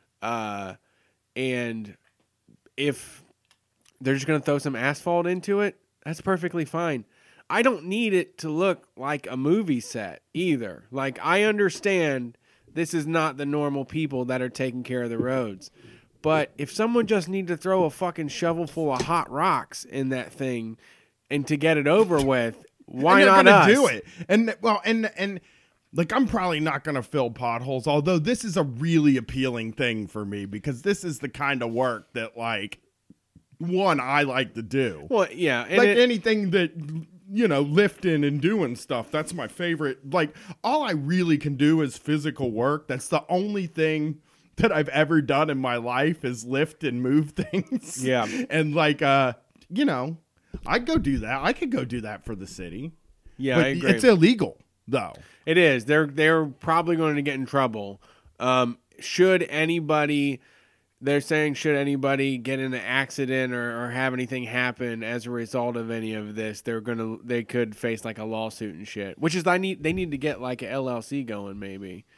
And if they're just going to throw some asphalt into it, that's perfectly fine. I don't need it to look like a movie set either. Like, I understand this is not the normal people that are taking care of the roads. But if someone just needs to throw a fucking shovel full of hot rocks in that thing and to get it over with, why not us? Do it? And well, and like, I'm probably not going to fill potholes, although this is a really appealing thing for me because this is the kind of work that, like, one, I like to do. Well, yeah. And like anything that, you know, lifting and doing stuff, that's my favorite. Like, all I really can do is physical work. That's the only thing that I've ever done in my life is lift and move things. Yeah. And like, you know, I'd go do that. I could go do that for the city. Yeah, but I agree. It's illegal, though. It is. They're probably going to get in trouble. Should anybody get in an accident or have anything happen as a result of any of this, they could face like a lawsuit and shit. Which is they need to get like an LLC going maybe.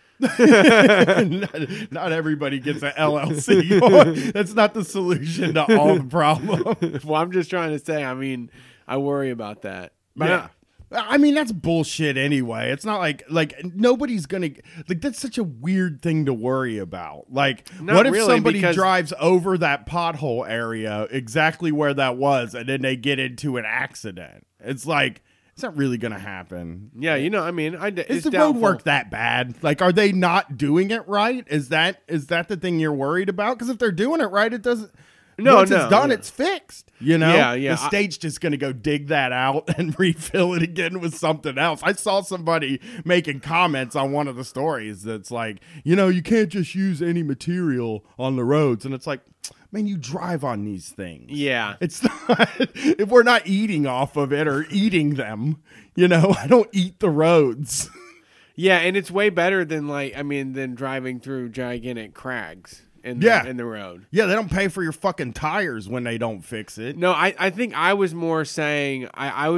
Not everybody gets an LLC. That's not the solution to all the problems. Well, I'm just trying to say, I mean, I worry about that. But Yeah. I mean, that's bullshit anyway. It's not like nobody's going to, like, that's such a weird thing to worry about. Like, Not what if really, somebody because- drives over that pothole area, exactly where that was, and then they get into an accident? It's like, it's not really going to happen. Yeah, you know, I mean, Is it's the doubtful. road work that bad? Like, are they not doing it right? Is that the thing you're worried about? Because if they're doing it right, it doesn't. Once it's done, it's fixed. You know? Yeah. The state's just going to go dig that out and refill it again with something else. I saw somebody making comments on one of the stories that's like, you know, you can't just use any material on the roads. And it's like, man, you drive on these things. Yeah. It's not, if we're not eating off of it or eating them, you know, I don't eat the roads. Yeah, and it's way better than than driving through gigantic crags in the road. Yeah, they don't pay for your fucking tires when they don't fix it. No, I think I was more saying I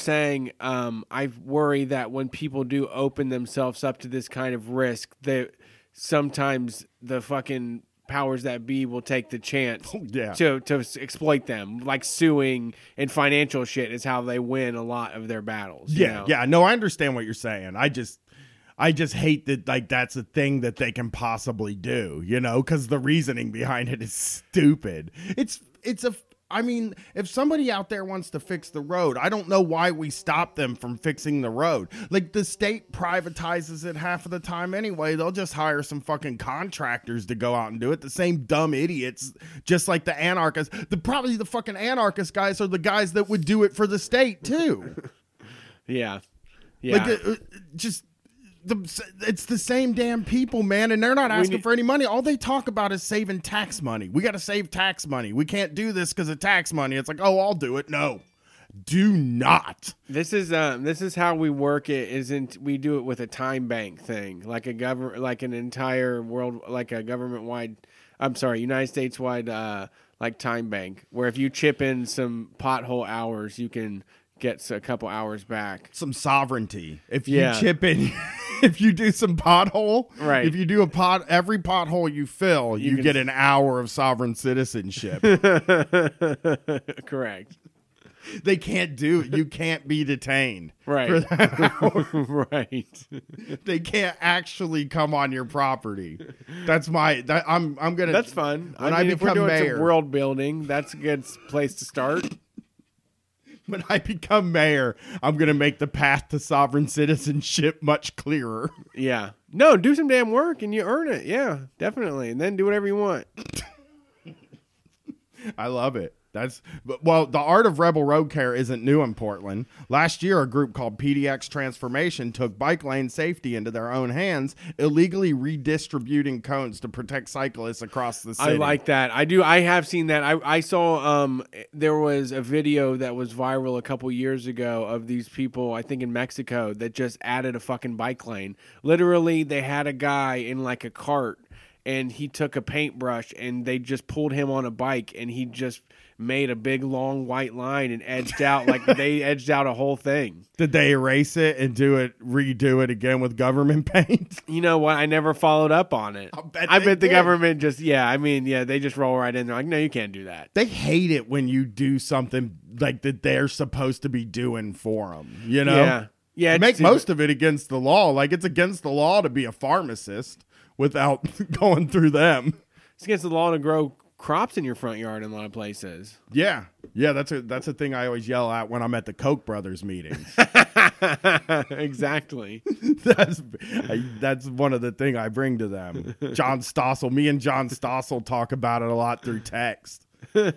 worry that when people do open themselves up to this kind of risk, that sometimes the fucking powers that be will take the chance to exploit them, like suing and financial shit is how they win a lot of their battles. You know? Yeah. No, I understand what you're saying. I just hate that, like, that's a thing that they can possibly do, you know, because the reasoning behind it is stupid. I mean, if somebody out there wants to fix the road, I don't know why we stop them from fixing the road. Like, the state privatizes it half of the time anyway. They'll just hire some fucking contractors to go out and do it. The same dumb idiots, just like the anarchists. Probably the fucking anarchist guys are the guys that would do it for the state, too. Yeah. Like, it's the same damn people, man, and they're not asking for any money. All they talk about is saving tax money. We got to save tax money. We can't do this because of tax money. It's like, oh, I'll do it. No, do not. This is how we work it. We do it with a time bank thing, like an entire world, like a United States wide, like time bank, where if you chip in some pothole hours, you can get a couple hours back. Some sovereignty. If you chip in, if you do some pothole, right? If you do every pothole you fill, you get an hour of sovereign citizenship. Correct. They can't do it. You can't be detained. Right. For that hour. Right. They can't actually come on your property. I'm gonna. That's fun. When I mean, if we're doing mayor, some world building, that's a good place to start. When I become mayor, I'm going to make the path to sovereign citizenship much clearer. Yeah. No, do some damn work and you earn it. Yeah, definitely. And then do whatever you want. I love it. The art of rebel road care isn't new in Portland. Last year, a group called PDX Transformation took bike lane safety into their own hands, illegally redistributing cones to protect cyclists across the city. I like that. I do. I have seen that. I saw there was a video that was viral a couple years ago of these people, I think in Mexico, that just added a fucking bike lane. Literally, they had a guy in like a cart, and he took a paintbrush and they just pulled him on a bike and he just made a big long white line and edged out like they edged out a whole thing. Did they erase it and redo it again with government paint? You know what? I never followed up on it. I bet the government just, they just roll right in. They're like, no, you can't do that. They hate it when you do something like that they're supposed to be doing for them, you know? Yeah. Yeah. Make most of it against the law. Like, it's against the law to be a pharmacist without going through them. It's against the law to grow crops in your front yard in a lot of places. Yeah. Yeah, that's a thing I always yell at when I'm at the Koch brothers meetings. Exactly. That's one of the things I bring to them. John Stossel, me and John Stossel talk about it a lot through text. You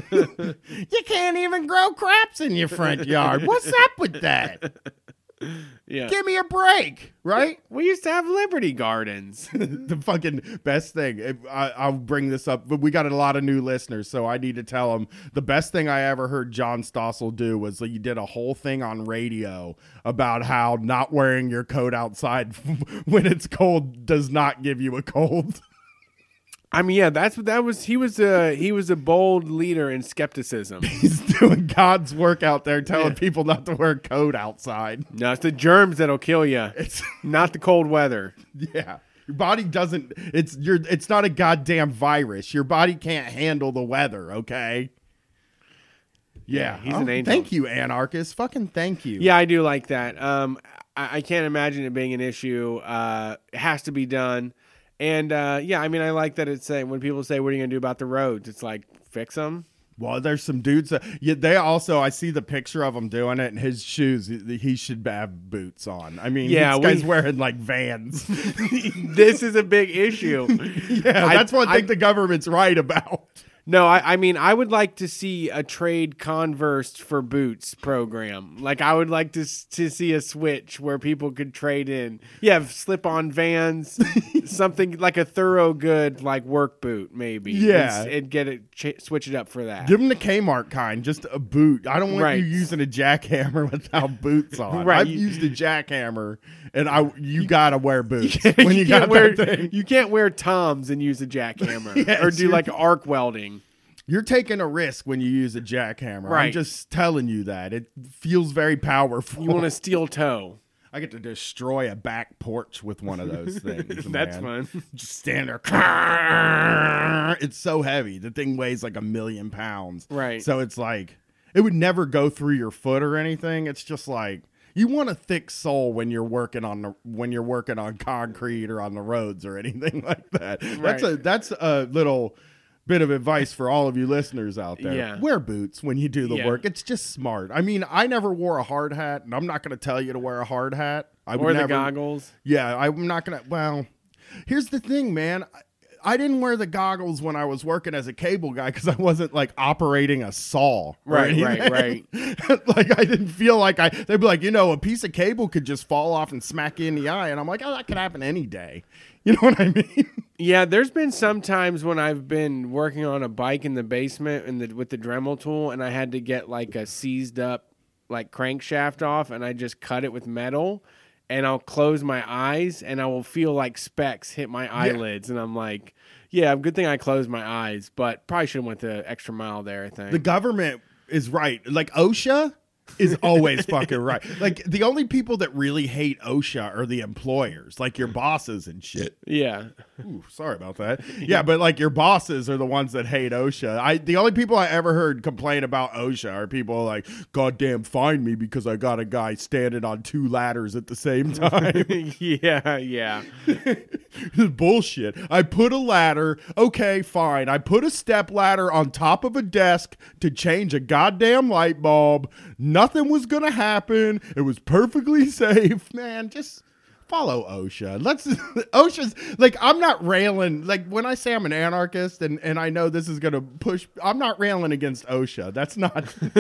can't even grow crops in your front yard. What's up with that? Yeah. Give me a break, right? We used to have Liberty Gardens. The fucking best thing. I'll bring this up, but we got a lot of new listeners, so I need to tell them the best thing I ever heard John Stossel do was he did a whole thing on radio about how not wearing your coat outside when it's cold does not give you a cold. I mean, yeah, he was a bold leader in skepticism. He's doing God's work out there, telling people not to wear a coat outside. No, it's the germs that'll kill you. It's not the cold weather. Yeah, your body doesn't. It's not a goddamn virus. Your body can't handle the weather. Okay. Yeah, he's an angel. Thank you, anarchist. Fucking thank you. Yeah, I do like that. I can't imagine it being an issue. It has to be done. And, I mean, I like that it's saying when people say, what are you going to do about the roads? It's like, fix them. Well, there's some dudes that, they also, I see the picture of him doing it, and his shoes, he should have boots on. I mean, this guy's wearing like Vans. This is a big issue. Yeah, that's one thing the government's right about. No, I mean, I would like to see a trade Converse for boots program. Like, I would like to see a switch where people could trade in. Yeah, slip-on Vans, something like a Thorogood, like, work boot, maybe. Yeah. And get it, switch it up for that. Give them the Kmart kind, just a boot. I don't want you using a jackhammer without boots on. Right. I've used a jackhammer, and you got to wear boots when you got that thing. You can't wear Toms and use a jackhammer or do, like, arc welding. You're taking a risk when you use a jackhammer. Right. I'm just telling you that. It feels very powerful. You want a steel toe. I get to destroy a back porch with one of those things. That's fun. Just stand there. It's so heavy. The thing weighs like 1,000,000 pounds. Right. So it's like, it would never go through your foot or anything. It's just like, you want a thick sole when you're working on concrete or on the roads or anything like that. Right. That's a little bit of advice for all of you listeners out there. Yeah. Wear boots when you do the work. It's just smart. I mean, I never wore a hard hat, and I'm not going to tell you to wear a hard hat. Or the goggles. Yeah, I'm not going to. Well, here's the thing, man. I didn't wear the goggles when I was working as a cable guy because I wasn't like operating a saw. Right. Like I didn't feel like they'd be like, a piece of cable could just fall off and smack you in the eye. And I'm like, oh, that could happen any day. You know what I mean? Yeah, there's been some times when I've been working on a bike in the basement with the Dremel tool, and I had to get like a seized up like crankshaft off, and I just cut it with metal, and I'll close my eyes, and I will feel like specks hit my eyelids, and I'm like, yeah, good thing I closed my eyes, but probably should have went the extra mile there, I think. The government is right. Like OSHA is always fucking right. Like the only people that really hate OSHA are the employers, like your bosses and shit. Yeah. Ooh, sorry about that. Yeah, but like your bosses are the ones that hate OSHA. The only people I ever heard complain about OSHA are people like, goddamn, find me because I got a guy standing on 2 ladders at the same time. Yeah. Bullshit. I put a ladder. Okay, fine. I put a step ladder on top of a desk to change a goddamn light bulb. Nothing was going to happen. It was perfectly safe. Man, just follow OSHA. OSHA's like, I'm not railing. Like when I say I'm an anarchist and I know this is going to push, I'm not railing against OSHA. That's not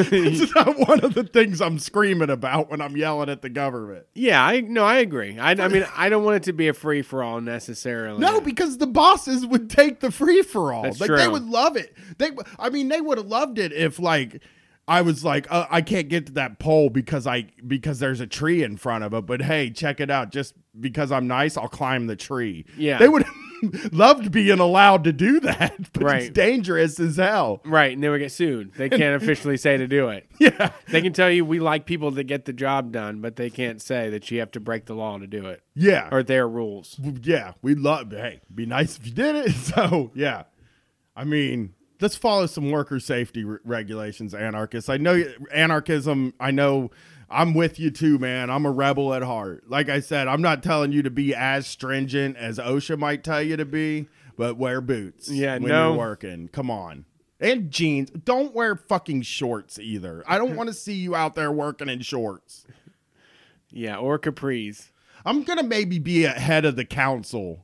one of the things I'm screaming about when I'm yelling at the government. Yeah, I agree. I mean, I don't want it to be a free for all necessarily. No, because the bosses would take the free for all. That's like true. They would love it. They would have loved it if like, I was like, I can't get to that pole because there's a tree in front of it. But hey, check it out. Just because I'm nice, I'll climb the tree. Yeah, they would loved being allowed to do that, but Right. it's dangerous as hell. Right, and they would get sued. They can't officially say to do it. Yeah. They can tell you we like people that get the job done, but they can't say that you have to break the law to do it Yeah. or their rules. Yeah. We love, hey, be nice if you did it. So, yeah. I mean, let's follow some worker safety regulations, anarchists. I know anarchism, I know I'm with you too, man. I'm a rebel at heart. Like I said, I'm not telling you to be as stringent as OSHA might tell you to be, but wear boots when you're working. Come on. And jeans. Don't wear fucking shorts either. I don't want to see you out there working in shorts. Yeah, or capris. I'm going to maybe be ahead of the council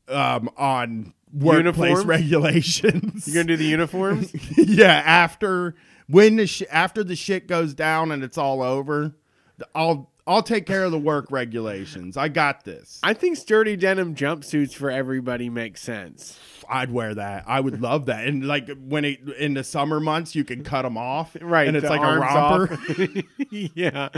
on workplace Uniforms? regulations. You gonna do the uniforms? Yeah, after the shit goes down and it's all over, I'll take care of the work regulations. I got this. I think sturdy denim jumpsuits for everybody makes sense. I'd wear that. I would love that. And like in the summer months, you can cut them off, Right, And it's the like a arms romper. off.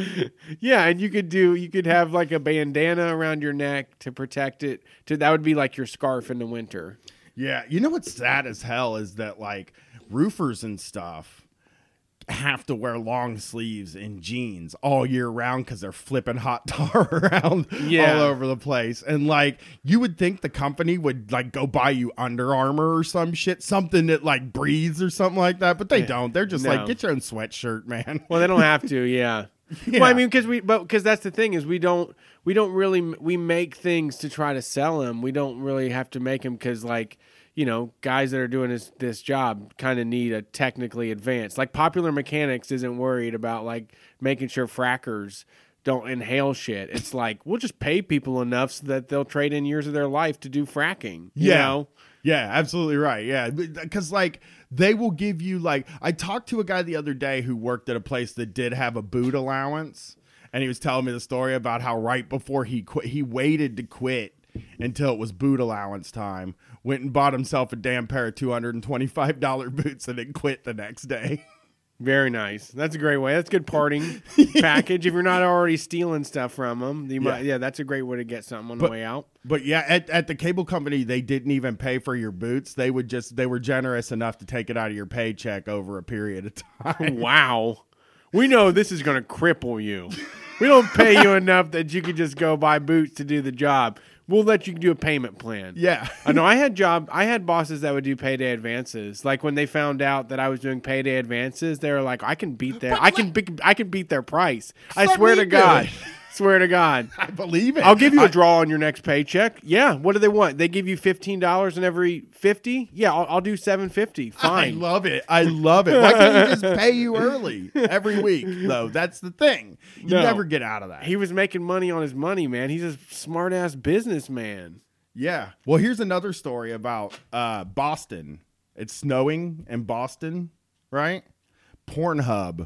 yeah, and you could have like a bandana around your neck to protect it. That would be like your scarf in the winter. Yeah, you know what's sad as hell is that like roofers and stuff have to wear long sleeves and jeans all year round because they're flipping hot tar around Yeah. all over the place. And like you would think the company would like go buy you Under Armour or some shit, something that like breathes or something like that, but they don't. They're just No. like, get your own sweatshirt, man. Well, they don't have to. Yeah. Yeah. Well, I mean, because that's the thing is we don't really we make things to try to sell them. We don't really have to make them because like. You know, guys that are doing this job kind of need a technically advanced. Like Popular Mechanics isn't worried about like making sure frackers don't inhale shit. It's like we'll just pay people enough so that they'll trade in years of their life to do fracking. You know? Yeah, absolutely right. Yeah, because like they will give you like I talked to a guy the other day who worked at a place that did have a boot allowance, and he was telling me the story about how right before he quit, he waited to quit until it was boot allowance time, went and bought himself a damn pair of $225 boots and then quit the next day. Very nice. That's a great way. That's a good parting package. If you're not already stealing stuff from them, that's a great way to get something on the way out. But yeah, at the cable company, they didn't even pay for your boots. They were generous enough to take it out of your paycheck over a period of time. Wow. We know this is going to cripple you. We don't pay you enough that you could just go buy boots to do the job. We'll let you do a payment plan. Yeah. I know I had bosses that would do payday advances. Like when they found out that I was doing payday advances, they were like, I can beat their price. I swear to God. Swear to God. I believe it. I'll give you a draw on your next paycheck. Yeah. What do they want? They give you $15 in every 50? Yeah, I'll do $750. Fine. I love it. Why can't you just pay you early every week, though? That's the thing. You never get out of that. He was making money on his money, man. He's a smart-ass businessman. Yeah. Well, here's another story about Boston. It's snowing in Boston, right? Pornhub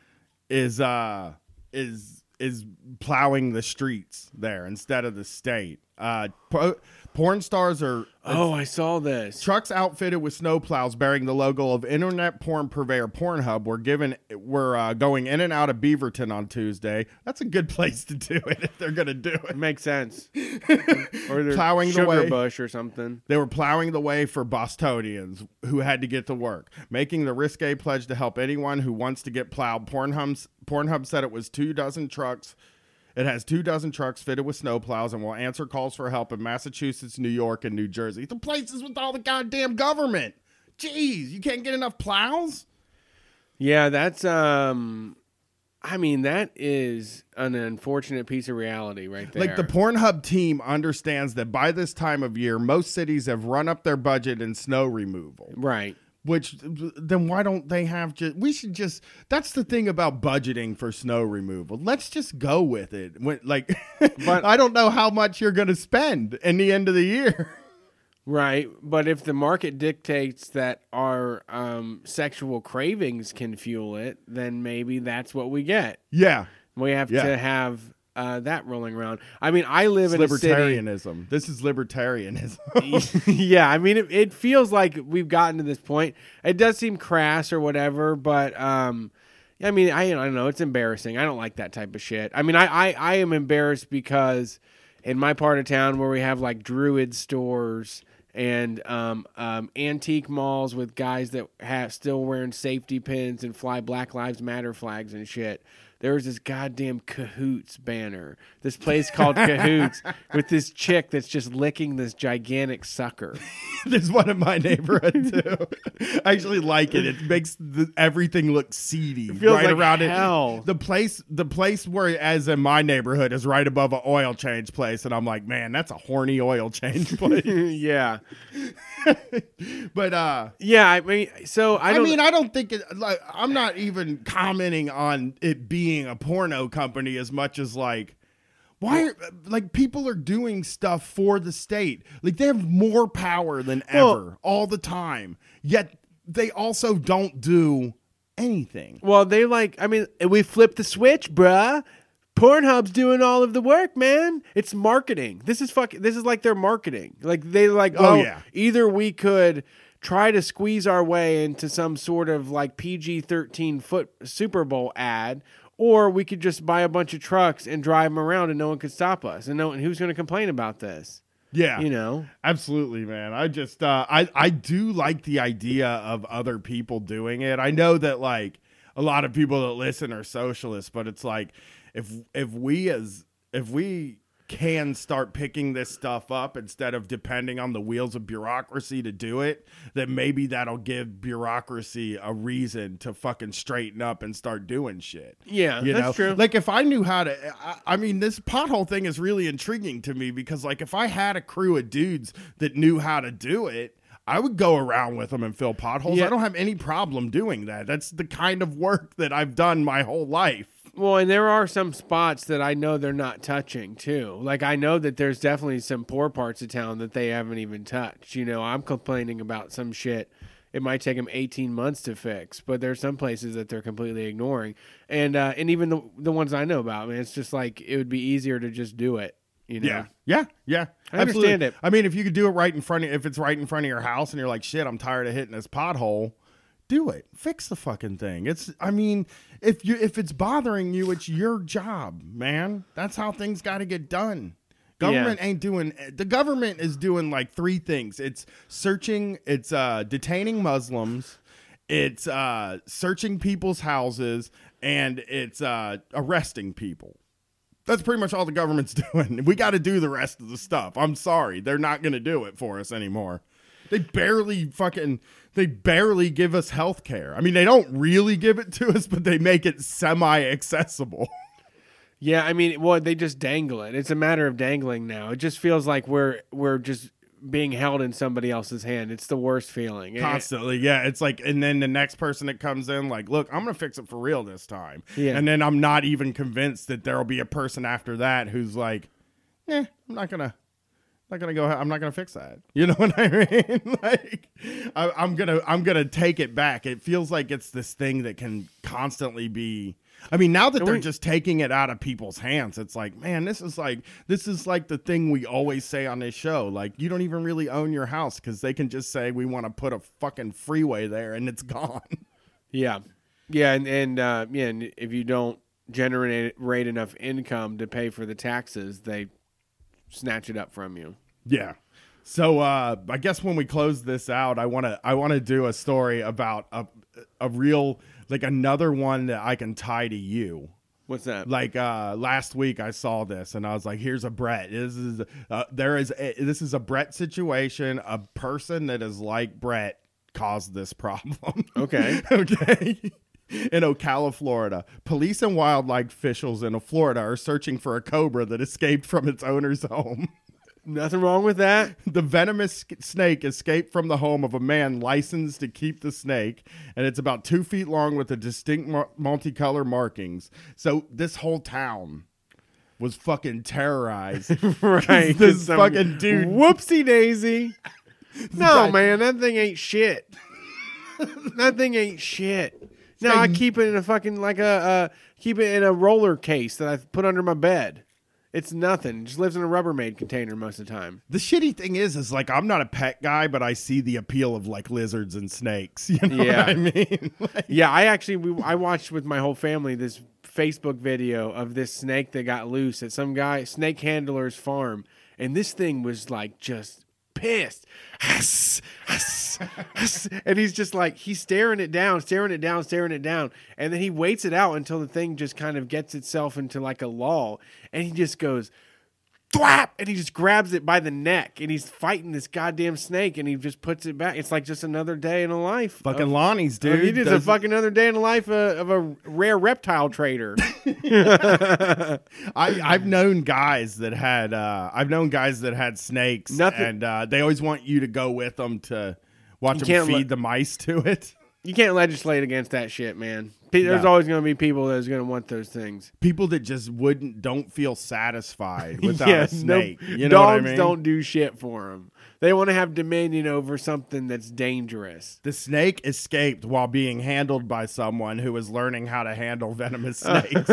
is plowing the streets there instead of the state. Porn stars are... Oh, I saw this. Trucks outfitted with snowplows bearing the logo of internet porn purveyor Pornhub were going in and out of Beaverton on Tuesday. That's a good place to do it if they're going to do it. Makes sense. Or they're Plowing the Sugar way. Bush or something. They were plowing the way for Bostonians who had to get to work, making the risque pledge to help anyone who wants to get plowed. Pornhub said it was 24 trucks. It has 24 trucks fitted with snowplows and will answer calls for help in Massachusetts, New York, and New Jersey. The places with all the goddamn government. Jeez, you can't get enough plows? Yeah, that's that is an unfortunate piece of reality right there. Like the Pornhub team understands that by this time of year, most cities have run up their budget in snow removal. Right. Which then why don't they have that's the thing about budgeting for snow removal. Let's just go with it. But I don't know how much you're going to spend in the end of the year. Right. But if the market dictates that our sexual cravings can fuel it, then maybe that's what we get. Yeah. We have to have that rolling around. I mean, I live in a city. Libertarianism. This is libertarianism. Yeah, I mean, it feels like we've gotten to this point. It does seem crass or whatever, but I mean, I don't know. It's embarrassing. I don't like that type of shit. I mean, I am embarrassed because in my part of town where we have like Druid stores and antique malls with guys that have still wearing safety pins and fly Black Lives Matter flags and shit. There was this goddamn Cahoots banner. This place called Cahoots with this chick that's just licking this gigantic sucker. There's one in my neighborhood too. I actually like it. It makes everything look seedy feels right like around hell. it. The place where, as in my neighborhood, is right above an oil change place, and I'm like, man, that's a horny oil change place. Yeah. But yeah, I mean, so I don't think it. Like, I'm not even commenting on it being a porno company as much as like, why are, like, people are doing stuff for the state. Like, they have more power than ever all the time, yet they also don't do anything. Well, they like, I mean, we flipped the switch, bruh. Pornhub's doing all of the work, man. It's marketing. This is like their marketing. Like, they like, either we could try to squeeze our way into some sort of like PG-13 Super Bowl ad, or we could just buy a bunch of trucks and drive them around and no one could stop us. And who's going to complain about this? Yeah. You know? Absolutely, man. I just, I do like the idea of other people doing it. I know that, like, a lot of people that listen are socialists, but it's like, if we can start picking this stuff up instead of depending on the wheels of bureaucracy to do it, then maybe that'll give bureaucracy a reason to fucking straighten up and start doing shit. Yeah, that's true. Like, if I knew how to, I mean, this pothole thing is really intriguing to me because, like, if I had a crew of dudes that knew how to do it, I would go around with them and fill potholes. Yeah. I don't have any problem doing that. That's the kind of work that I've done my whole life. Well, and there are some spots that I know they're not touching, too. Like, I know that there's definitely some poor parts of town that they haven't even touched. You know, I'm complaining about some shit. It might take them 18 months to fix, but there's some places that they're completely ignoring. And even the ones I know about, man, it's just like it would be easier to just do it, you know? Yeah. I understand it. I mean, if you could do it if it's right in front of your house and you're like, shit, I'm tired of hitting this pothole, do it. Fix the fucking thing. If it's bothering you, it's your job, man. That's how things got to get done. The government is doing like three things. It's searching, it's detaining Muslims, it's searching people's houses, and it's arresting people. That's pretty much all the government's doing. We got to do the rest of the stuff. I'm sorry. They're not going to do it for us anymore. They barely give us health care. I mean, they don't really give it to us, but they make it semi-accessible. Yeah, I mean, well, they just dangle it. It's a matter of dangling now. It just feels like we're just being held in somebody else's hand. It's the worst feeling. Constantly, yeah. It's like, and then the next person that comes in, like, look, I'm going to fix it for real this time. Yeah. And then I'm not even convinced that there'll be a person after that who's like, I'm not gonna fix that. You know what I mean? Like, I'm gonna take it back. It feels like it's this thing that can constantly be. I mean, now that they're just taking it out of people's hands, it's like, man, this is like the thing we always say on this show. Like, you don't even really own your house because they can just say we want to put a fucking freeway there and it's gone. Yeah, and if you don't generate enough income to pay for the taxes, they snatch it up from you. Yeah. So I guess when we close this out, I want to do a story about a real, like, another one that I can tie to you. What's that? Like last week I saw this and I was like, here's a Brett. This is a Brett situation. A person that is like Brett caused this problem. Okay. Okay. In Ocala, Florida, police and wildlife officials in Florida are searching for a cobra that escaped from its owner's home. Nothing wrong with that. The venomous snake escaped from the home of a man licensed to keep the snake, and it's about 2 feet long with a distinct multicolor markings. So this whole town was fucking terrorized. Right. This fucking dude. Whoopsie daisy. No, man, that thing ain't shit. That thing ain't shit. No, I keep it in a fucking, keep it in a roller case that I put under my bed. It's nothing. It just lives in a Rubbermaid container most of the time. The shitty thing is like, I'm not a pet guy, but I see the appeal of like lizards and snakes. You know what I mean? Yeah, I watched with my whole family this Facebook video of this snake that got loose at some guy, snake handler's farm. And this thing was like just pissed. And he's just like, he's staring it down. And then he waits it out until the thing just kind of gets itself into like a lull. And he just goes, thwap! And he just grabs it by the neck. And he's fighting this goddamn snake. And he just puts it back. It's like just another day in the life. Fucking Lonnie's, dude. It is a fucking another day in the life of a rare reptile trader. I've known guys that had snakes. Nothing. And they always want you to go with them to watch them feed the mice to it. You can't legislate against that shit, man. There's always going to be people that's going to want those things. People that just don't feel satisfied without a snake. You know dogs what I mean? Don't do shit for them. They want to have dominion over something that's dangerous. The snake escaped while being handled by someone who was learning how to handle venomous snakes.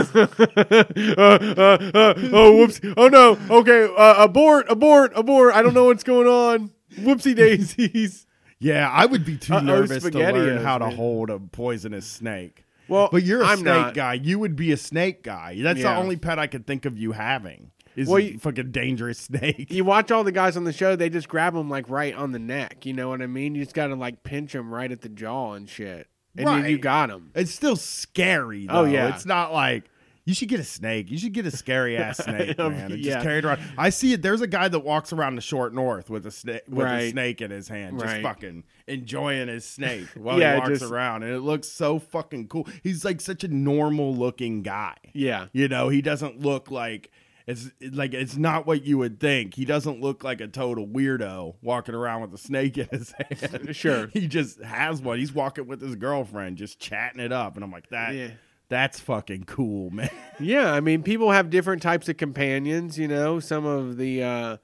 Oh, whoops. Oh, no. Okay. Abort. I don't know what's going on. Whoopsie daisies. Yeah, I would be too nervous to learn how to man. hold a poisonous snake. Well, but you're a snake not. guy. You would be a snake guy. That's the only pet I could think of you having. Is a fucking dangerous snake. You watch all the guys on the show, they just grab them like right on the neck. You know what I mean? You just got to like pinch them right at the jaw and shit. And then you got them. It's still scary, though. Oh, yeah. It's not like... You should get a snake. You should get a scary ass snake, man. And Yeah. just carry it around. I see it. There's a guy that walks around the short north with a snake in his hand, just fucking enjoying his snake while he walks around, and it looks so fucking cool. He's like such a normal looking guy. Yeah, you know, he doesn't look like it's not what you would think. He doesn't look like a total weirdo walking around with a snake in his hand. Sure, he just has one. He's walking with his girlfriend, just chatting it up, and I'm like that. Yeah. That's fucking cool, man. Yeah, I mean, people have different types of companions, you know. Some of them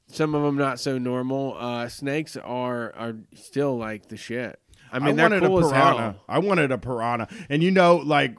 not so normal. Snakes are still like the shit. I mean, they're cool as hell. I wanted a piranha. And you know, like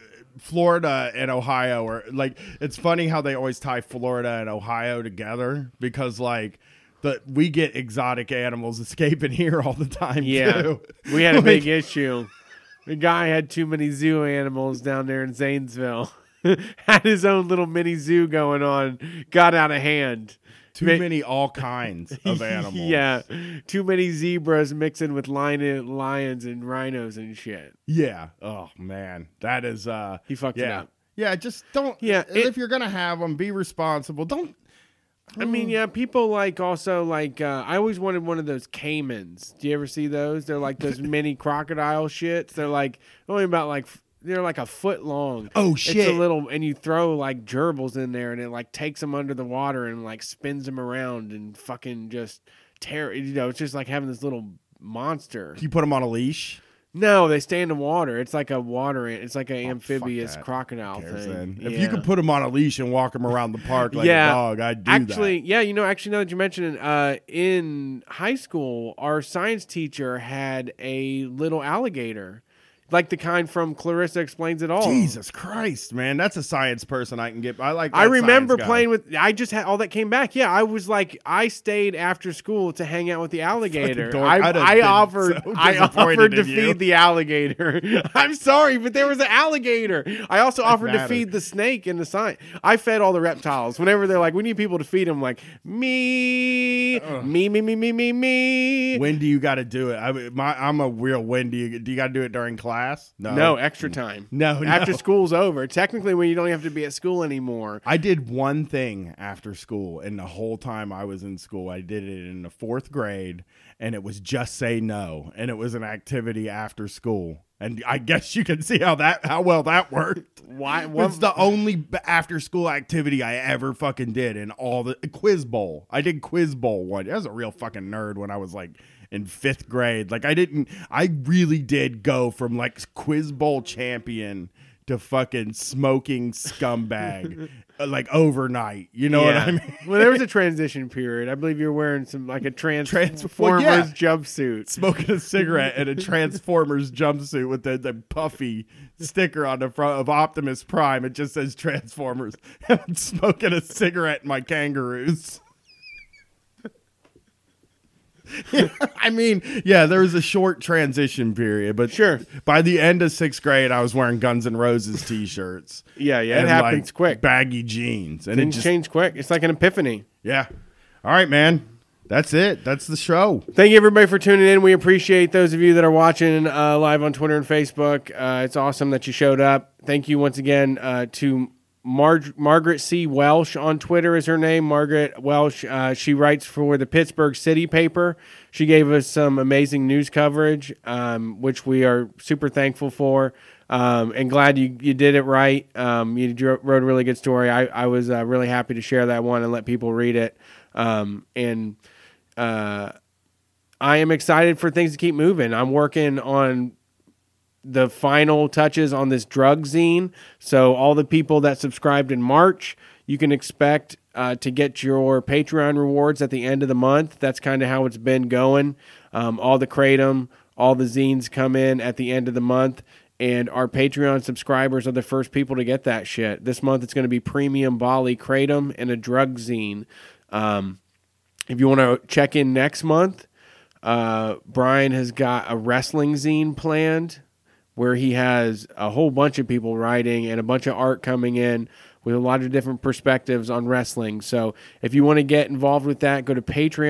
Florida and Ohio are like, it's funny how they always tie Florida and Ohio together because like we get exotic animals escaping here all the time too. We had a big issue. The guy had too many zoo animals down there in Zanesville. Had his own little mini zoo going on. Got out of hand. Too many all kinds of animals. Yeah. Too many zebras mixing with lions and rhinos and shit. Yeah. Oh, man. That is... he fucked it up. Yeah, just don't... Yeah, if you're going to have them, be responsible. Don't... I mean, yeah, people like also like I always wanted one of those caimans. Do you ever see those? They're like those mini crocodile shits. They're like only about like they're like a foot long. Oh shit! It's a little, and you throw like gerbils in there, and it like takes them under the water and like spins them around and fucking just tear. You know, it's just like having this little monster. Can you put them on a leash? No, they stay in the water. It's like it's like an amphibious crocodile thing. If you could put them on a leash and walk them around the park like a dog, I'd do that. Actually, now that you mention it, in high school, our science teacher had a little alligator. Like the kind from Clarissa Explains It All. Jesus Christ, man. That's a science person I can get. I remember playing with... I just had all that came back. Yeah, I was like... I stayed after school to hang out with the alligator. I offered to feed the alligator. I'm sorry, but there was an alligator. I also offered to feed the snake in the sign. I fed all the reptiles. Whenever they're like, we need people to feed them, like, me. When do you got to do it? I'm a real when. Do you got to do it during class? No, extra time. No. After school's over. Technically, when you don't have to be at school anymore. I did one thing after school, and the whole time I was in school, I did it in the 4th grade, and it was Just Say No, and it was an activity after school. And I guess you can see how well that worked. Why? It's the only after school activity I ever fucking did in all the Quiz Bowl. I did Quiz Bowl one. I was a real fucking nerd when I was like in 5th grade. Like I really did go from like Quiz Bowl champion to fucking smoking scumbag like overnight. You know what I mean? Well, there was a transition period. I believe you're wearing some like a Transformers jumpsuit. Smoking a cigarette in a Transformers jumpsuit with the puffy sticker on the front of Optimus Prime. It just says Transformers. I'm smoking a cigarette in my kangaroos. I mean, yeah, there was a short transition period, but sure. By the end of 6th grade, I was wearing Guns N' Roses t-shirts. Yeah, it happens like quick. Baggy jeans. And Things change quick. It's like an epiphany. Yeah. All right, man. That's it. That's the show. Thank you, everybody, for tuning in. We appreciate those of you that are watching live on Twitter and Facebook. It's awesome that you showed up. Thank you once again to Margaret C. Welsh on Twitter is her name. Margaret Welsh. She writes for the Pittsburgh City paper. She gave us some amazing news coverage, which we are super thankful for. And glad you did it right. You wrote a really good story. I was really happy to share that one and let people read it. I am excited for things to keep moving. I'm working on the final touches on this drug zine. So all the people that subscribed in March, you can expect to get your Patreon rewards at the end of the month. That's kind of how it's been going. All the Kratom, all the zines come in at the end of the month. And our Patreon subscribers are the first people to get that shit. This month it's going to be Premium Bali Kratom and a drug zine. If you want to check in next month, Brian has got a wrestling zine planned where he has a whole bunch of people writing and a bunch of art coming in with a lot of different perspectives on wrestling. So if you want to get involved with that, go to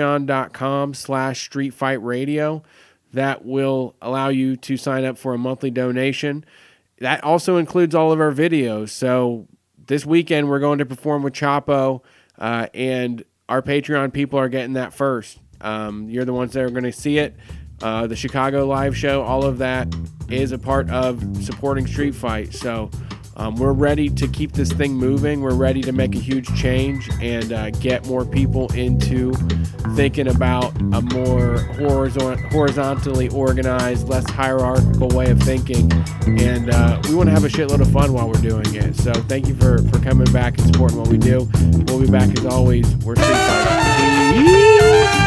patreon.com/streetfightradio. That will allow you to sign up for a monthly donation. That also includes all of our videos. So this weekend we're going to perform with Chapo, and our Patreon people are getting that first. You're the ones that are going to see it. The Chicago live show, all of that is a part of supporting Street Fight. So we're ready to keep this thing moving. We're ready to make a huge change and get more people into thinking about a more horizontally organized, less hierarchical way of thinking. And we want to have a shitload of fun while we're doing it. So thank you for coming back and supporting what we do. We'll be back as always. We're Street Fight.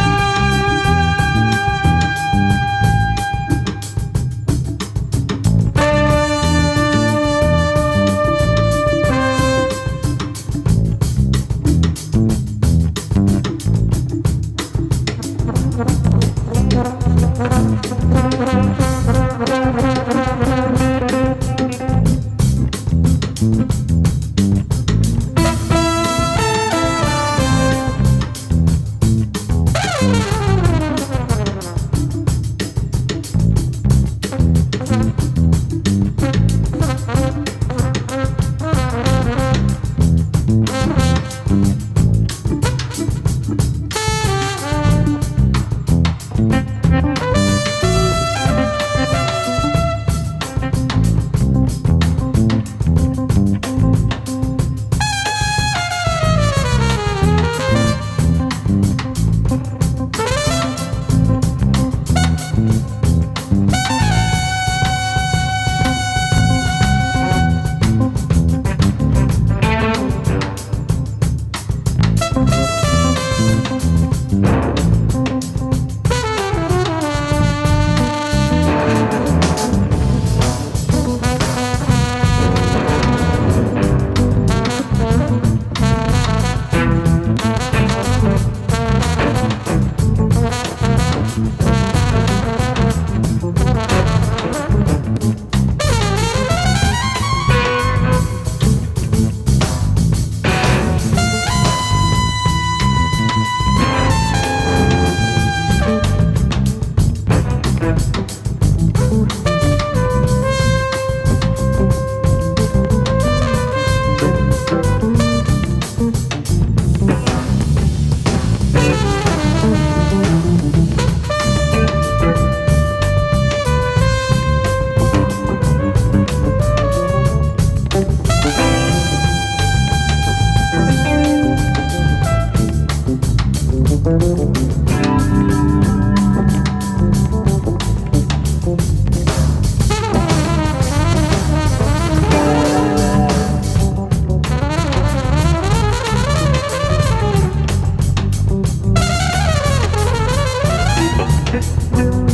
Thank you.